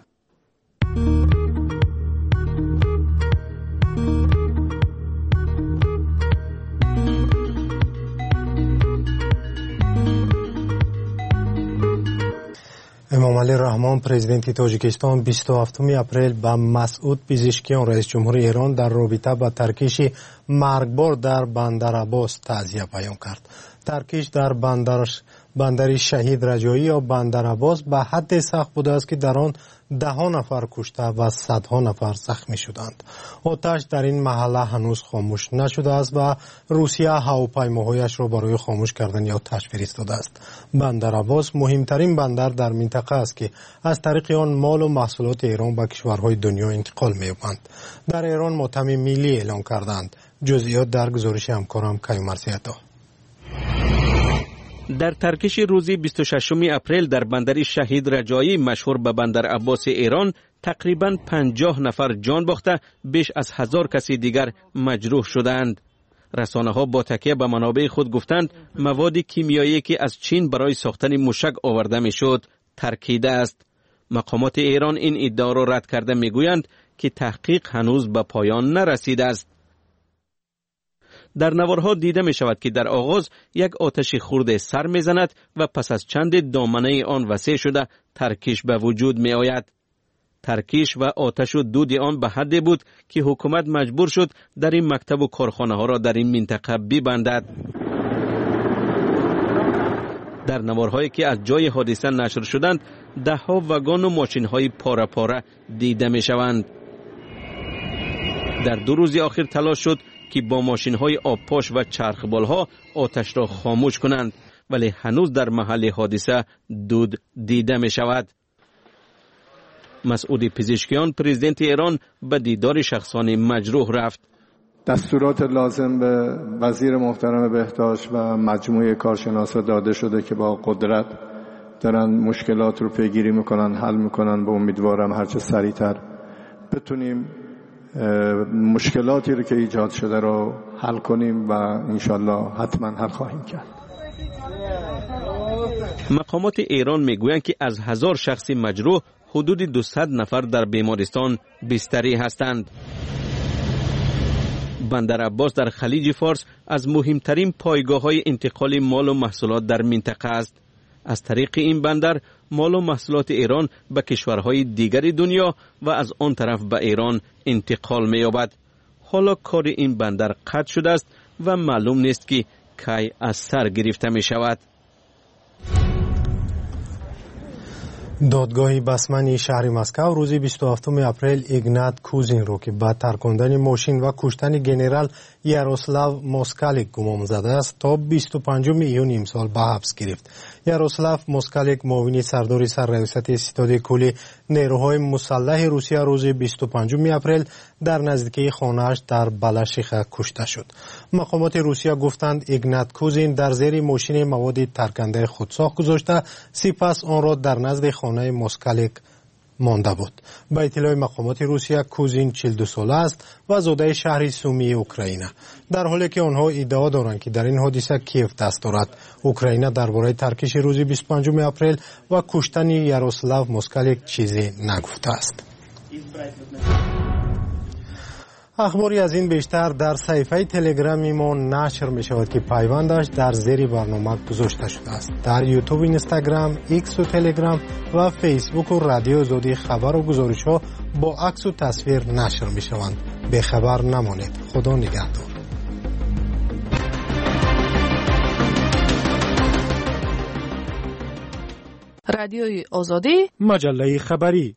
امامعلی رحمان پرزیدنت تاجیکستان 27 اپریل به مسعود پزشکیان رئیس جمهور ایران در رابطه با ترکیش مرگبار در بندر عباس تعزیه بیان کرد. ترکیش در بندر شهید رجایی یا بندر عباس به حد سخت بوده است که در آن 10 نفر کشته و صدها نفر زخمی شدند. آتش در این محله هنوز خاموش نشده است و روسیه هواپیماهایش را برای خاموش کردن آتش فرستاده است. بندر عباس مهمترین بندر در منطقه است که از طریق آن مال و محصولات ایران به کشورهای دنیا انتقال می‌یابند. در ایران ماتم ملی اعلام کردند. جزئیات در گزارش همکارم کیومرثی‌عطا. در ترکیش روزی 26 اپریل در بندر شهید رجایی مشهور به بندر عباس ایران تقریباً 50 نفر جان باخته بیش از 1000 کسی دیگر مجروح شدند. رسانه ها با تکیه به منابع خود گفتند مواد کیمیایی که از چین برای ساختن موشک آورده میشد ترکیده است. مقامات ایران این ادعا را رد کرده میگویند که تحقیق هنوز به پایان نرسیده است. در نوارها دیده می شود که در آغاز یک آتش خرد سر می زند و پس از چند دامنه آن وسیع شده ترکیش به وجود می آید. ترکیش و آتش و دود آن به حدی بود که حکومت مجبور شد در این مکتب و کارخانه ها را در این منطقه ببندد. در نوارهایی که از جای حادثه نشر شدند 10 وگان و ماشین های پاره پاره دیده می شوند. در 2 روز آخر تلاش شد که با ماشین های آبپاش و چرخبال ها آتش را خاموش کنند ولی هنوز در محل حادثه دود دیده می شود. مسعود پزشکیان پرزیدنت ایران به دیدار شخصان مجروح رفت. دستورات لازم به وزیر محترم بهداشت و مجموعه کارشناسا داده شده که با قدرت دارن مشکلات رو پیگیری میکنن، حل میکنن. به امیدوارم هرچه سریعتر بتونیم مشکلاتی رو که ایجاد شده رو حل کنیم و انشالله حتما حل خواهیم کرد. مقامات ایران میگویند که از 1000 شخص مجروح حدود 200 نفر در بیمارستان بستری هستند. بندر عباس در خلیج فارس از مهمترین پایگاه‌های انتقال مال و محصولات در منطقه است. از طریق این بندر مال و محصولات ایران به کشورهای دیگر دنیا و از آن طرف به ایران انتقال می‌یابد. حالا کار این بندر قطع شده است و معلوم نیست که کی از سر گرفته می شود. دادگاه بسمنی شهر مسکو روز 27 اپریل ایگنات کوزین رو که با ترکاندن ماشین و کشتن گنرال یاروسلاو موسکالیک گمان زده است تا 25 ایون امسال به حبس گرفت. یاروسلاو موسکالیک معاون سردار سررئیست ستاد کلی نیروهای مسلح روسیه روز 25 اپریل در نزدیکی خانه‌اش در بالاشیخه کشته شد. مقامات روسیه گفتند ایگنات کوزین در زیر ماشین مواد ترکنده خودساخت گذاشته سپس آن را در نزد خانه موسکالیک مانده بود. با اطلاع مقامات روسیه کوزین 42 ساله است و زاده شهر سومی اوکراین. در حالی که آنها ادعا دارند که در این حادثه کیف دست دارد. اوکراین درباره ترکیش روز 25 اپریل و کشتن یاروسلاو موسکالیک چیزی نگفته است. اخباری از این بیشتر در صفحه تلگرامی ما نشر می شود که پیوندش در زیر برنامه گذاشته شده است. در یوتیوب، اینستاگرام، ایکس و تلگرام و فیسبوک و رادیو آزادی خبر و گزارش ها با عکس و تصویر نشر می شوند. به خبر نمانید. خدا نگهدار. رادیوی آزادی، مجله خبری.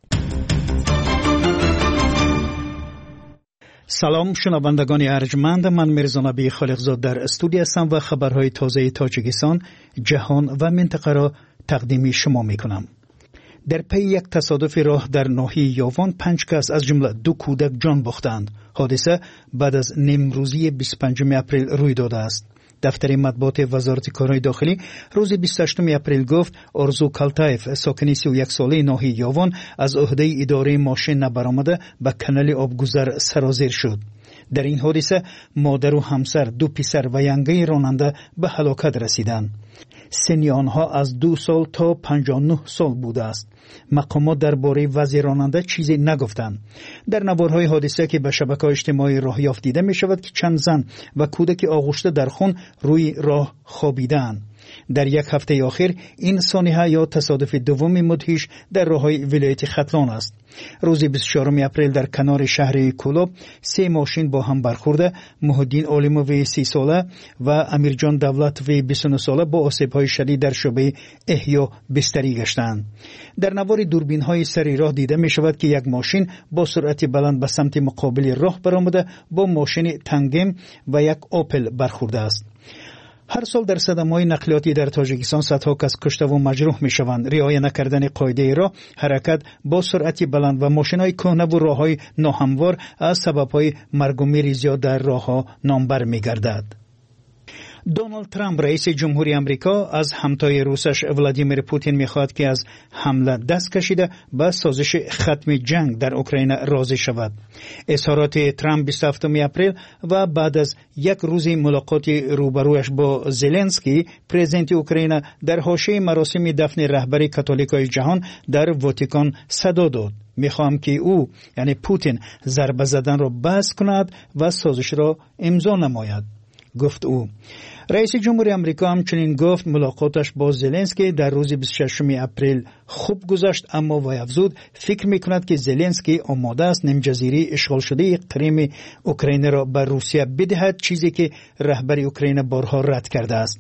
سلام شنوندگان ارجمند، من میرزا نبی خالقزاد در استودیو هستم و خبرهای تازه تاجیکستان، جهان و منطقه را تقدیم شما میکنم. در پی یک تصادف راه در ناحیه یاوان 5 کس از جمله 2 کودک جان باختند. حادثه بعد از نیمروزی 25 اپریل روی داده است. دفتر مطبوعات وزارت کارهای داخلی روز 28 اپریل گفت آرزو کالتایف ساکن 31 ساله ناحیه یاوان از عهده اداره ماشین نبرآمده به کانال آبگذر سرازیر شد. در این حادثه مادر و همسر 2 پسر و ینگه راننده به هلاکت رسیدند. سن آنها از 2 سال تا 59 سال بوده است. مقامات درباره وضع راننده چیزی نگفتند. در نوارهای حادثه که به شبکه‌های اجتماعی راه یافت دیده می شود که چند زن و کودک آغشته در خون روی راه خوابیدند. در یک هفته آخر این سانحه یا تصادف دوم مدهش در راههای ولایت ختلان است. روز 24 اپریل در کنار شهر کولوب 3 ماشین با هم برخورده محیدین عالموی 30 ساله و امیرجان دولتوی 29 ساله با آسیب‌های شدید در شعبه احیا بستری گشتند. در نوار دوربین‌های سری راه دیده می شود که یک ماشین با سرعت بلند به سمت مقابل راه برآمده با ماشین تنگم و یک اوپل برخورده است. هر سال در صدمه‌های نقلیاتی در تاجیکستان صدها کس کشته و مجروح می‌شوند. رعایت نکردن قاعده راه، حرکت با سرعت بلند و ماشین‌های کهنه و راه‌های ناهموار از سبب‌های مرگ و میر زیاد در راه‌ها نامبر می‌گردد. دونالد ترامپ رئیس جمهوری آمریکا از همتای روسش ولادیمیر پوتین می‌خواهد که از حمله دست کشیده به سازش ختم جنگ در اوکراین راضی شود. اظهارات ترامپ 27 اپریل و بعد از یک روز ملاقات روبرویش با زلنسکی پرزیدنت اوکراین در حاشیه مراسم دفن رهبر کاتولیکای جهان در واتیکان صدا داد: میخواهم که او یعنی پوتین ضربه زدن را بس کند و سازش را امضا نماید، گفت او. رئیس جمهوری آمریکا همچنین گفت ملاقاتش با زلنسکی در روز 26 اپریل خوب گذشت، اما وی افزود فکر میکند که زلنسکی آماده است نیم جزیره اشغال شده کریم اوکراین را به روسیه بدهد، چیزی که رهبر اوکراین بارها رد کرده است.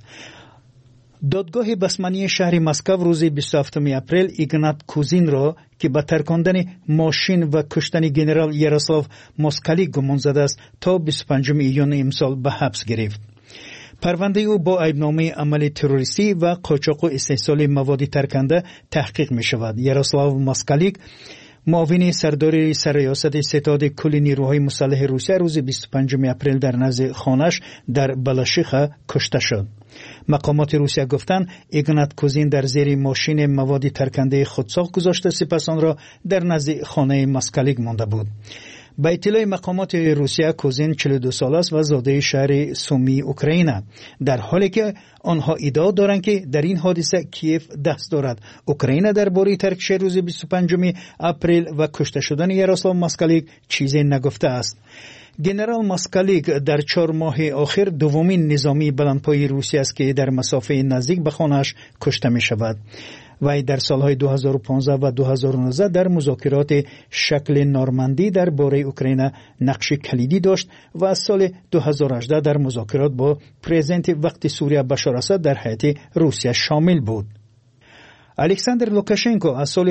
دادگاه بسمانی شهر مسکو روز 27 اپریل ایگنات کوزین را که به ترکاندن ماشین و کشتن ژنرال یاروسلاو موسکالیک گمان زده است تا 25 ایون امسال به حبس گرفت. پرونده او با عیبنامه عمل تروریستی و قاچاق و استحصال مواد ترکنده تحقیق می شود. یاروسلاو موسکالیک معاون سردار سرریاست ستاد کل نیروهای مسلح روسیه روز 25 اپریل در نزد خانه‌اش در بلاشیخه کشته شد. مقامات روسیه گفتند ایگنات کوزین در زیر ماشین مواد ترکنده خودساخت گذاشته، سپس آن را در نزد خانه موسکالیک مانده بود. با اطلاع مقامات روسیه کوزین 42 ساله است و زاده شهر سومی اوکراین، در حالی که آنها ادعا دارند که در این حادثه کیف دست دارد. اوکراین درباره ترکش روز 25 اپریل و کشته شدن یاروسلاو موسکالیک چیزی نگفته است. ژنرال موسکالیک در 4 ماه آخر دومین نظامی بلندپایه روسیه است که در مسافه نزدیک به خانه‌اش کشته می شود. وی در سالهای 2015 و 2019 در مذاکرات شکل نورماندی درباره اوکراین نقش کلیدی داشت و از سال 2018 در مذاکرات با پرزیدنت وقت سوریه بشار اسد در هیئت روسیه شامل بود. الکساندر لوکاشنکو از سال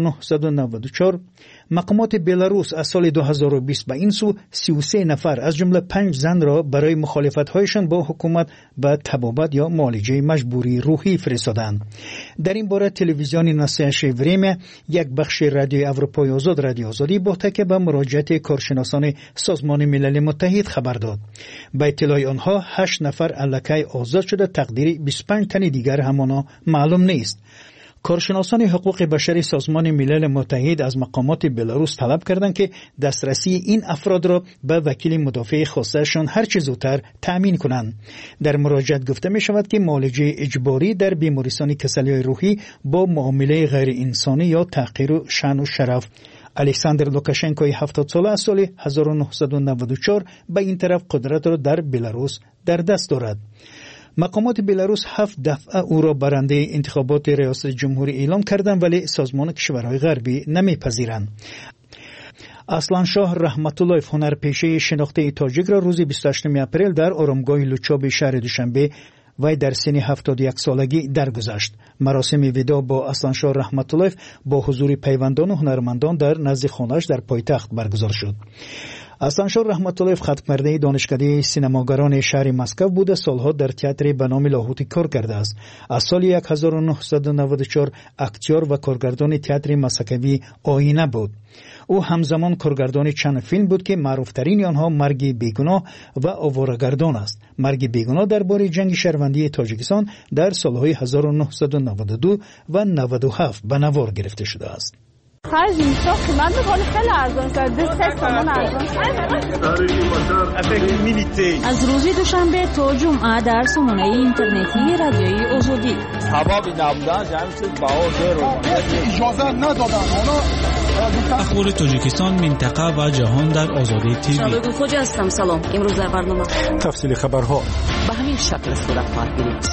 1994 مقامات بلاروس از سال 2020 به این سو 33 نفر از جمله 5 زن را برای مخالفت‌هایشان با حکومت به طبابت یا معالجه مجبوری روحی فرستادند. در این باره تلویزیون ناسیش وریمه یک بخش رادیوی اروپای آزاد رادیو آزادی با تکیه به مراجعت کارشناسان سازمان ملل متحد خبر داد. به اطلاع آنها 8 نفر الکی آزاد شده، تقدیر 25 تن دیگر همانا معلوم نیست. کارشناسان حقوق بشری سازمان ملل متحد از مقامات بلاروس طلب کردند که دسترسی این افراد را به وکیل مدافع خاصشان هر چه زودتر تأمین کنند. در مراجعت گفته می شود که معالجه اجباری در بیمارستان کسلی‌های روحی با معامله غیر انسانی یا تحقیر شأن و شرف. الکساندر لوکاشنکوی 70 ساله از سال 1994 به این طرف قدرت را در بلاروس در دست دارد. مقامات بلاروس 7 دفعه او را برنده انتخابات ریاست جمهوری اعلام کردند، ولی سازمان کشورهای غربی نمیپذیرند. اصلانشاه رحمت الله هنرپیشه شناخته تاجیک را روز 28 اپریل در آرامگاه لوچاب شهر دوشنبه وی در سن 71 سالگی درگذشت. مراسم وداع با اصلانشاه رحمت الله با حضور پیوندان و هنرمندان در نزد خانه‌اش در پایتخت برگزار شد. حسنشاه رحمت الله ختم‌کرده دانشکده سینماگران شهر مسکو بوده. سالها در تئاتر به نام لاهوتی کار کرده است. از سال 1994 اکتور و کارگردان تئاتر مسکوی آینه بود. او همزمان کارگردان چند فیلم بود که معروفترین آنها مرگ بیگناه و آواره‌گردان است. مرگ بیگناه درباره جنگ شهروندی تاجیکستان در سالهای 1992 و 97 به نوار گرفته شده است. خرج اینجا قیمت می‌کنه خیلی ارزان شده. 3 تومان ارزان شده. از روز دوشنبه تا جمعه در سامانه اینترنتی رادیوی آزادی. ثوابی نبودن جمعی چیز بها زیر اجازه ندادن. اخبار تاجیکستان، منطقه و جهان در آزادی تیوی. شالوگو خوجا هستم. سلام. امروز در برنامه تفصیل خبرها به همین شکل صورت خواهد گرفت.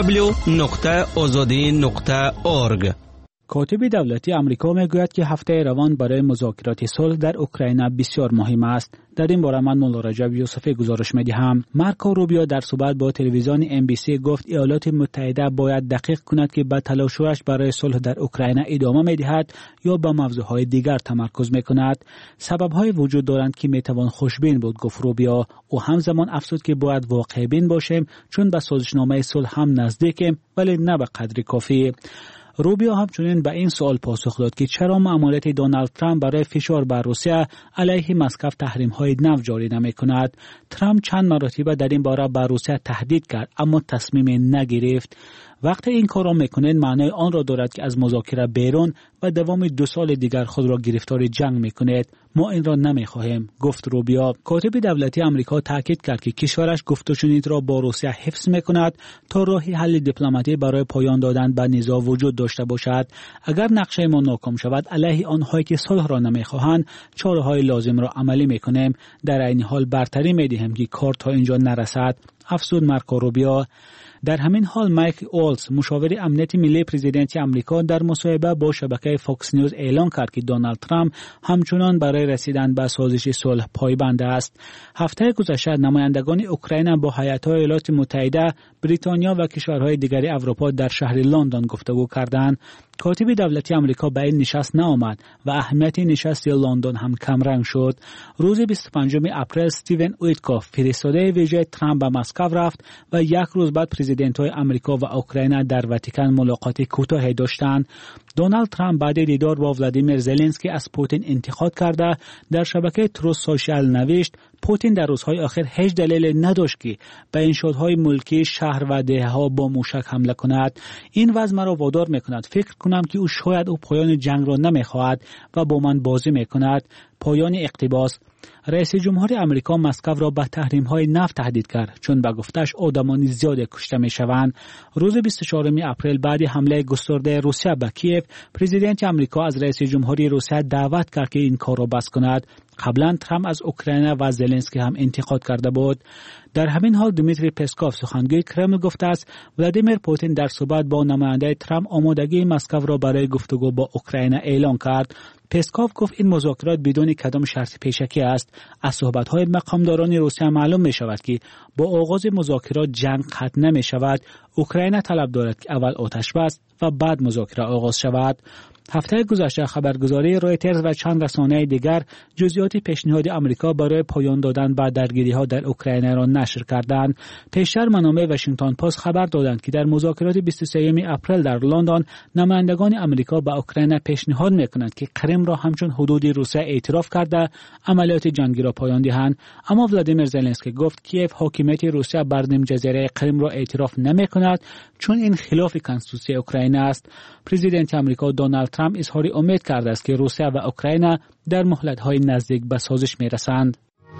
www.azadi.org. کاتب دولتی آمریکا میگوید که هفته روان برای مذاکرات صلح در اوکراین بسیار مهم است. در این باره من مولا رجب یوسفی گزارش می‌دهم. مارکو روبیو در صحبت با تلویزیون NBC گفت ایالات متحده باید دقیق کند که به تلاش‌هایش برای صلح در اوکراین ادامه می‌دهد یا به موضوعهای دیگر تمرکز می‌کند. سبب‌های وجود دارند که می‌توان خوشبین بود، گفت روبیو. او همزمان افزود که باید واقع‌بین باشیم چون به سازشنامه صلح هم نزدیکیم ولی نه به قدری کافی. روبیو همچنین به این سوال پاسخ داد که چرا مأموریت دونالد ترامپ برای فشار بر روسیه علیه مسکو تحریم‌های نو جاری نمی‌کند. ترامپ چند مرتبه در این باره بر روسیه تهدید کرد اما تصمیم نگرفت. وقتی این کار را میکنید معنای آن را دارد که از مذاکره بیرون و دوام 2 سال دیگر خود را گرفتار جنگ میکنید. ما این را نمیخواهیم، گفت روبیو. کاتب دولتی آمریکا تاکید کرد که کشورش گفت و شنید را با روسیه حفظ میکند تا راهی حل دیپلماتی برای پایان دادن به نزاع وجود داشته باشد. اگر نقشه ما ناکام شود علیه آنهایی که صلح را نمیخواهند چاره‌های لازم را عملی میکنیم. در این حال برتری میدهیم که کار تا اینجا نرسد، افزود مارکو روبیو. در همین حال مایک اولز مشاور امنیت ملی پرزیدنت آمریکا در مصاحبه با شبکه فاکس نیوز اعلام کرد که دونالد ترامپ همچنان برای رسیدن به سازش صلح پایبند است. هفته گذشته نمایندگان اوکراین با هیئت‌های ایالات متحده، بریتانیا و کشورهای دیگر اروپا در شهر لندن گفتگو کردند. کاتب دولتی آمریکا به این نشست نآمد و اهمیت نشست لندن هم کمرنگ شد. روز 25 اپریل استیون ویتکوف فرستاده ویژه ترامپ به مسکو رفت و یک روز بعد پرزیدنت‌های آمریکا و اوکراین در اتیکن ملاقات کوتاهی داشتند. دونالد ترامپ بعد دیدار با ولادیمیر زلنسکی از پوتین انتقاد کرده در شبکه تروس سوشال نوشت پوتین در روزهای آخر هیچ دلیل نداشت که به انشاءهای ملکی شهر و دهه‌ها با موشک حمله کند. این وضع مرا وادار می‌کند فکر کنم که او شاید پایان جنگ را نمی‌خواهد و با من بازی می‌کند. پایان اقتباس. رئیس جمهور آمریکا مسکو را به تحریم‌های نفت تهدید کرد چون به گفتش آدمان زیاد کشته می‌شوند. روز 24 اپریل بعد حمله گسترده روسیه به کیف، پرزیدنت آمریکا از رئیس جمهوری روسیه دعوت کرد که این کار را بس کند. قبلا ترامپ از اوکراین و زلنسکی هم انتقاد کرده بود. در همین حال دمیتری پسکوف سخنگوی کرمل گفته است ولادیمیر پوتین در صحبت با نماینده ترامپ آمادگی مسکو را برای گفتگو با اوکراین اعلام کرد. پسکوف گفت این مذاکرات بدون کدام شرط پیشکی است. از صحبت‌های مقامداران روسیه معلوم می‌شود که با آغاز مذاکرات جنگ ختم نمی‌شود. اوکراین طلب دارد که اول آتش بس و بعد مذاکره آغاز شود. هفته گذشته خبرگزاری رویترز و چند رسانه دیگر جزئیات پیشنهاد آمریکا برای پایان دادن به درگیری‌ها در اوکراین را نشر کردند. پیشتر منابع واشنگتن پست خبر دادند که در مذاکرات 23 اپریل در لندن نمایندگان آمریکا به اوکراین پیشنهاد می‌کنند که کریم را همچون حدود روسیه اعتراف کرده عملیات جنگی را پایان دهند. اما ولادیمیر زلنسکی گفت کیف حاکمیت روسیه بر نیم جزیره کریم را اعتراف نمی‌کند چون این خلاف کنستیتوسی اوکراین است. پرزیدنت آمریکا دونالد ترامپ اظهار امید کرده است که روسیه و اوکراین در مهلت‌های نزدیک به سازش می‌رسند.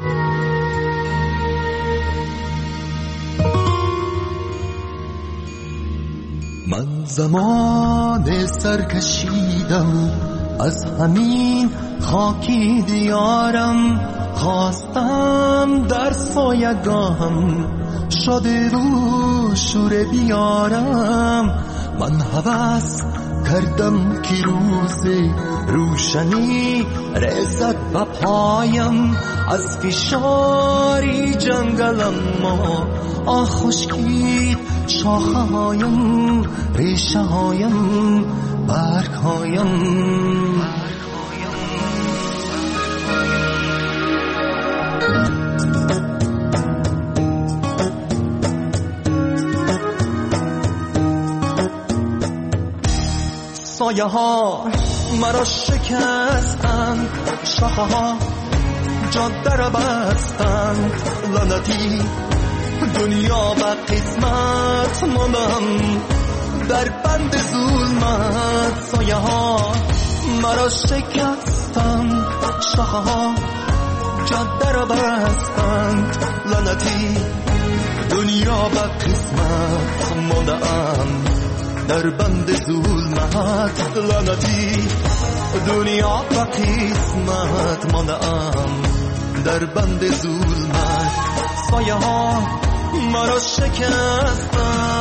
من زمان سرکشیدم از همین خاکی دیارم، خواستم در سایگاهم شده رو شوره بیارم. من هوس کردم که روز روشنی رسد به پایم، از فشاری جنگلم ما خشکید شاخه هایم، ریشه هایم، برگ هایم. سایه ها مرا شکستند، شاخه ها جاده را بستند، لعنتی دنیا و قسمت ماندم در بند ظلمت. سایه ها مرا شکستند، شاخه ها جاده را بستند، لعنتی دنیا و قسمت ماندم در بند ظلمت. لعنتی دنیا و قسمت ماندم در بند ظلمت. سایه ها مرا شکستند.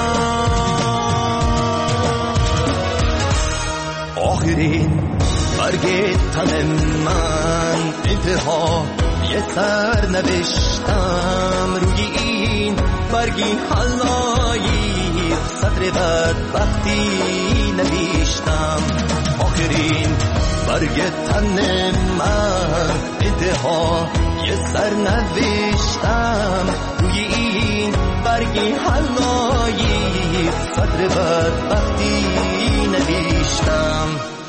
آخرین برگ تن من انتها یه سر نوشتم، روی این برگی حلایی سطر بدبختی نوشتم. آخرین برگ تن من انتها یه سر نوشتم، روی این برگی حلایی سطر بدبختی نوشتم.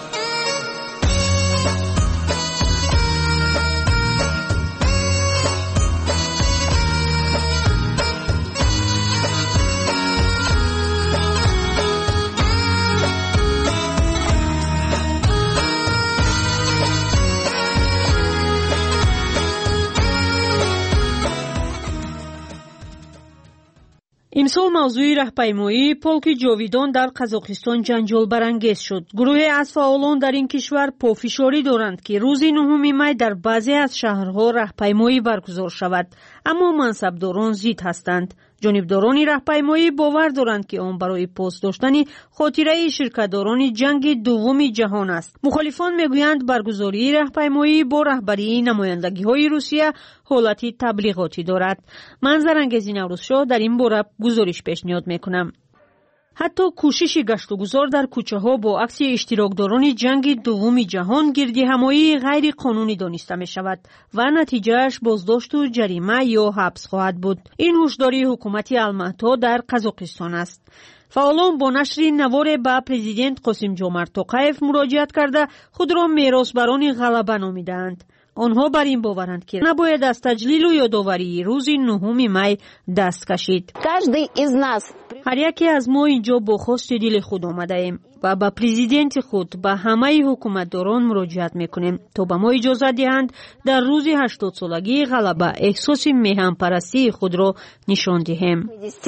امسال موضوع راهپیمایی полки ҷовидон дар қазоқистон ҷанҷолбарангез шуд. гурӯҳе аз фаъолон дар ин кишвар пофишорӣ доранд ки рӯзи 9 май дар баъзе аз шаҳрҳо раҳпаймоӣ баргузор шавад, аммо мансабдорон зид ҳастанд. ҷонибдорони раҳпаймоӣ бовар доранд ки он барои поз доштани хотираи ширкатдорони ҷанги дуввуми ҷаҳон аст. мухолифон мегӯянд баргузории раҳпаймоӣ бо раҳбарии намояндагиҳои Русия ҳолати таблиғотӣ дорад. ман Зарангези Наврӯзшоҳ дар ин бора гузориш пешниҳод мекунам. ҳатто кӯшиши гаштугузор дар кӯчаҳо бо акси иштирокдорони ҷанги дуввуми ҷаҳон гирдиҳамоии ғайриқонунӣ дониста мешавад ва натиҷааш боздошту ҷарима ё ҳабс хоҳад буд. ин ҳушдории ҳукумати Алмаҳто дар Қазоқистон аст. фаъолон бо нашри наворе ба президент Қосимҷомарт Тоқаев муроҷиат карда худро меросбарони ғалаба номидаанд. онҳо бар ин боваранд ки набояд аз таҷлилу ёдоварии рӯзи 9 май даст кашид. ҳар яке аз мо инҷо бо хости дили худ омадаем ва ба президенти худ, ба ҳамаи ҳукуматдорон муроҷиат мекунем, то ба мо иҷозат диҳанд дар рӯзи 80-солагии ғалаба эҳсоси меҳанпарастии худро нишон диҳем.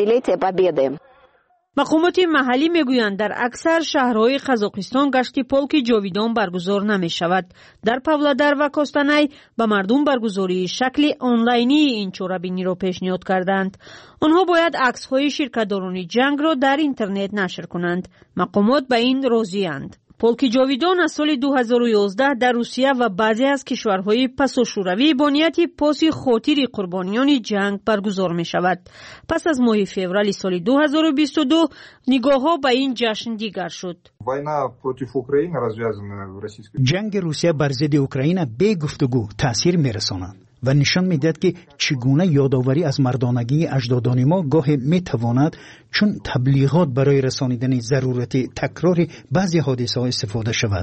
мақомоти маҳаллӣ мегӯянд дар аксар шаҳрҳои Қазоқистон гашти полки ҷовидон баргузор намешавад. дар Павлодар ва Костанай ба мардум баргузории шакли онлайнии ин чорабиниро пешниҳод карданд. онҳо бояд аксҳои ширкатдорони ҷангро дар интернет нашр кунанд. мақомот ба ин розиянд. полки ҷовидон аз соли 2011 дар Русия ва баъзе аз кишварҳои пасошӯравӣ бо нияти поси хотири қурбониёни ҷанг баргузор мешавад. пас аз моҳи феврали соли 2022 нигоҳҳо ба ин ҷашн дигар шуд. ҷанги Русия бар зидди Украина бе гуфтугӯ таъсир мерасонад ва нишон медиҳад ки чӣ гуна ёдоварӣ аз мардонагии аҷдодони мо гоҳе метавонад чун таблиғот барои расонидани зарурати такрори баъзе ҳодисаҳо истифода шавад.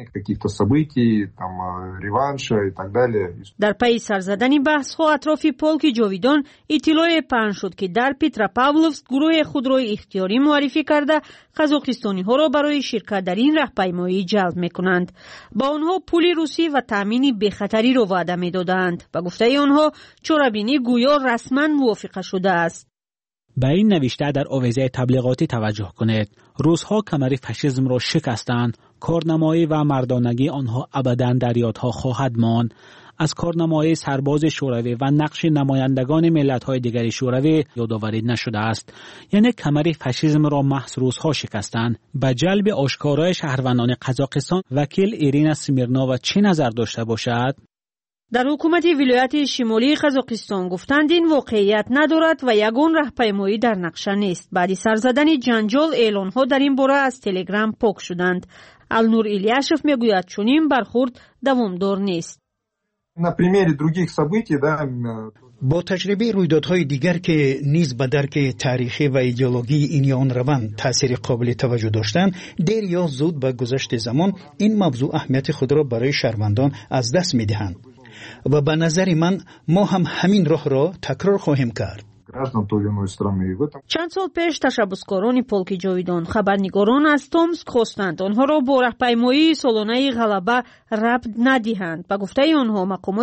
дар пайи сарзадани баҳсҳо атрофи полки ҷовидон иттилое паҳн шуд ки дар Петропавловск гурӯҳи худро ихтиёрӣ муаррифӣ карда қазоқистониҳоро барои ширкат дар ин раҳпаймоӣ ҷалб мекунанд. ба онҳо пули русӣ ва таъмини бехатариро ваъда медоданд. ба гуфтаи онҳо чорабинӣ гӯё расман мувофиқа шудааст. به این نوشته در آویزه تبلیغاتی توجه کنید. روس‌ها کمر فاشیسم را شکستند. کارنمایی و مردانگی آنها ابداً در یادها خواهد ماند. از کارنمایی سرباز شوروی و نقش نمایندگان ملت‌های دیگر شوروی یادآوری نشده است. یعنی کمر فاشیسم را محض روس‌ها شکستند. به جلب آشکارای شهروندان قزاقستان وکیل ایرینا سمیرنووا چه نظر داشته باشد؟ در حکومت ولایت شمالی قزاقستان گفتند این واقعیت ندارد و یگان راهپیمایی در نقشه نیست. بعد سرزدن جنجال اعلان‌ها در این باره از تلگرام پاک شدند. النور ایلیاشف میگوید چنین برخورد دوامدار نیست. با تجربه رویدادهای دیگر که نیز به درک تاریخی و ایدئولوژی این یا آن روند تاثیر قابل توجه داشتند، دیر یا زود به گذشت زمان این موضوع اهمیت خود را برای شهروندان از دست می‌دهند و به نظر من ما هم همین راه را تکرار خواهیم کرد. چند سال پیش تشبسکاران полки جاویدان خبرنگاران از تومسک خواستند آنها را با راهپیمایی سالانه غلبه ربط ندهند. به گفته آنها مقامات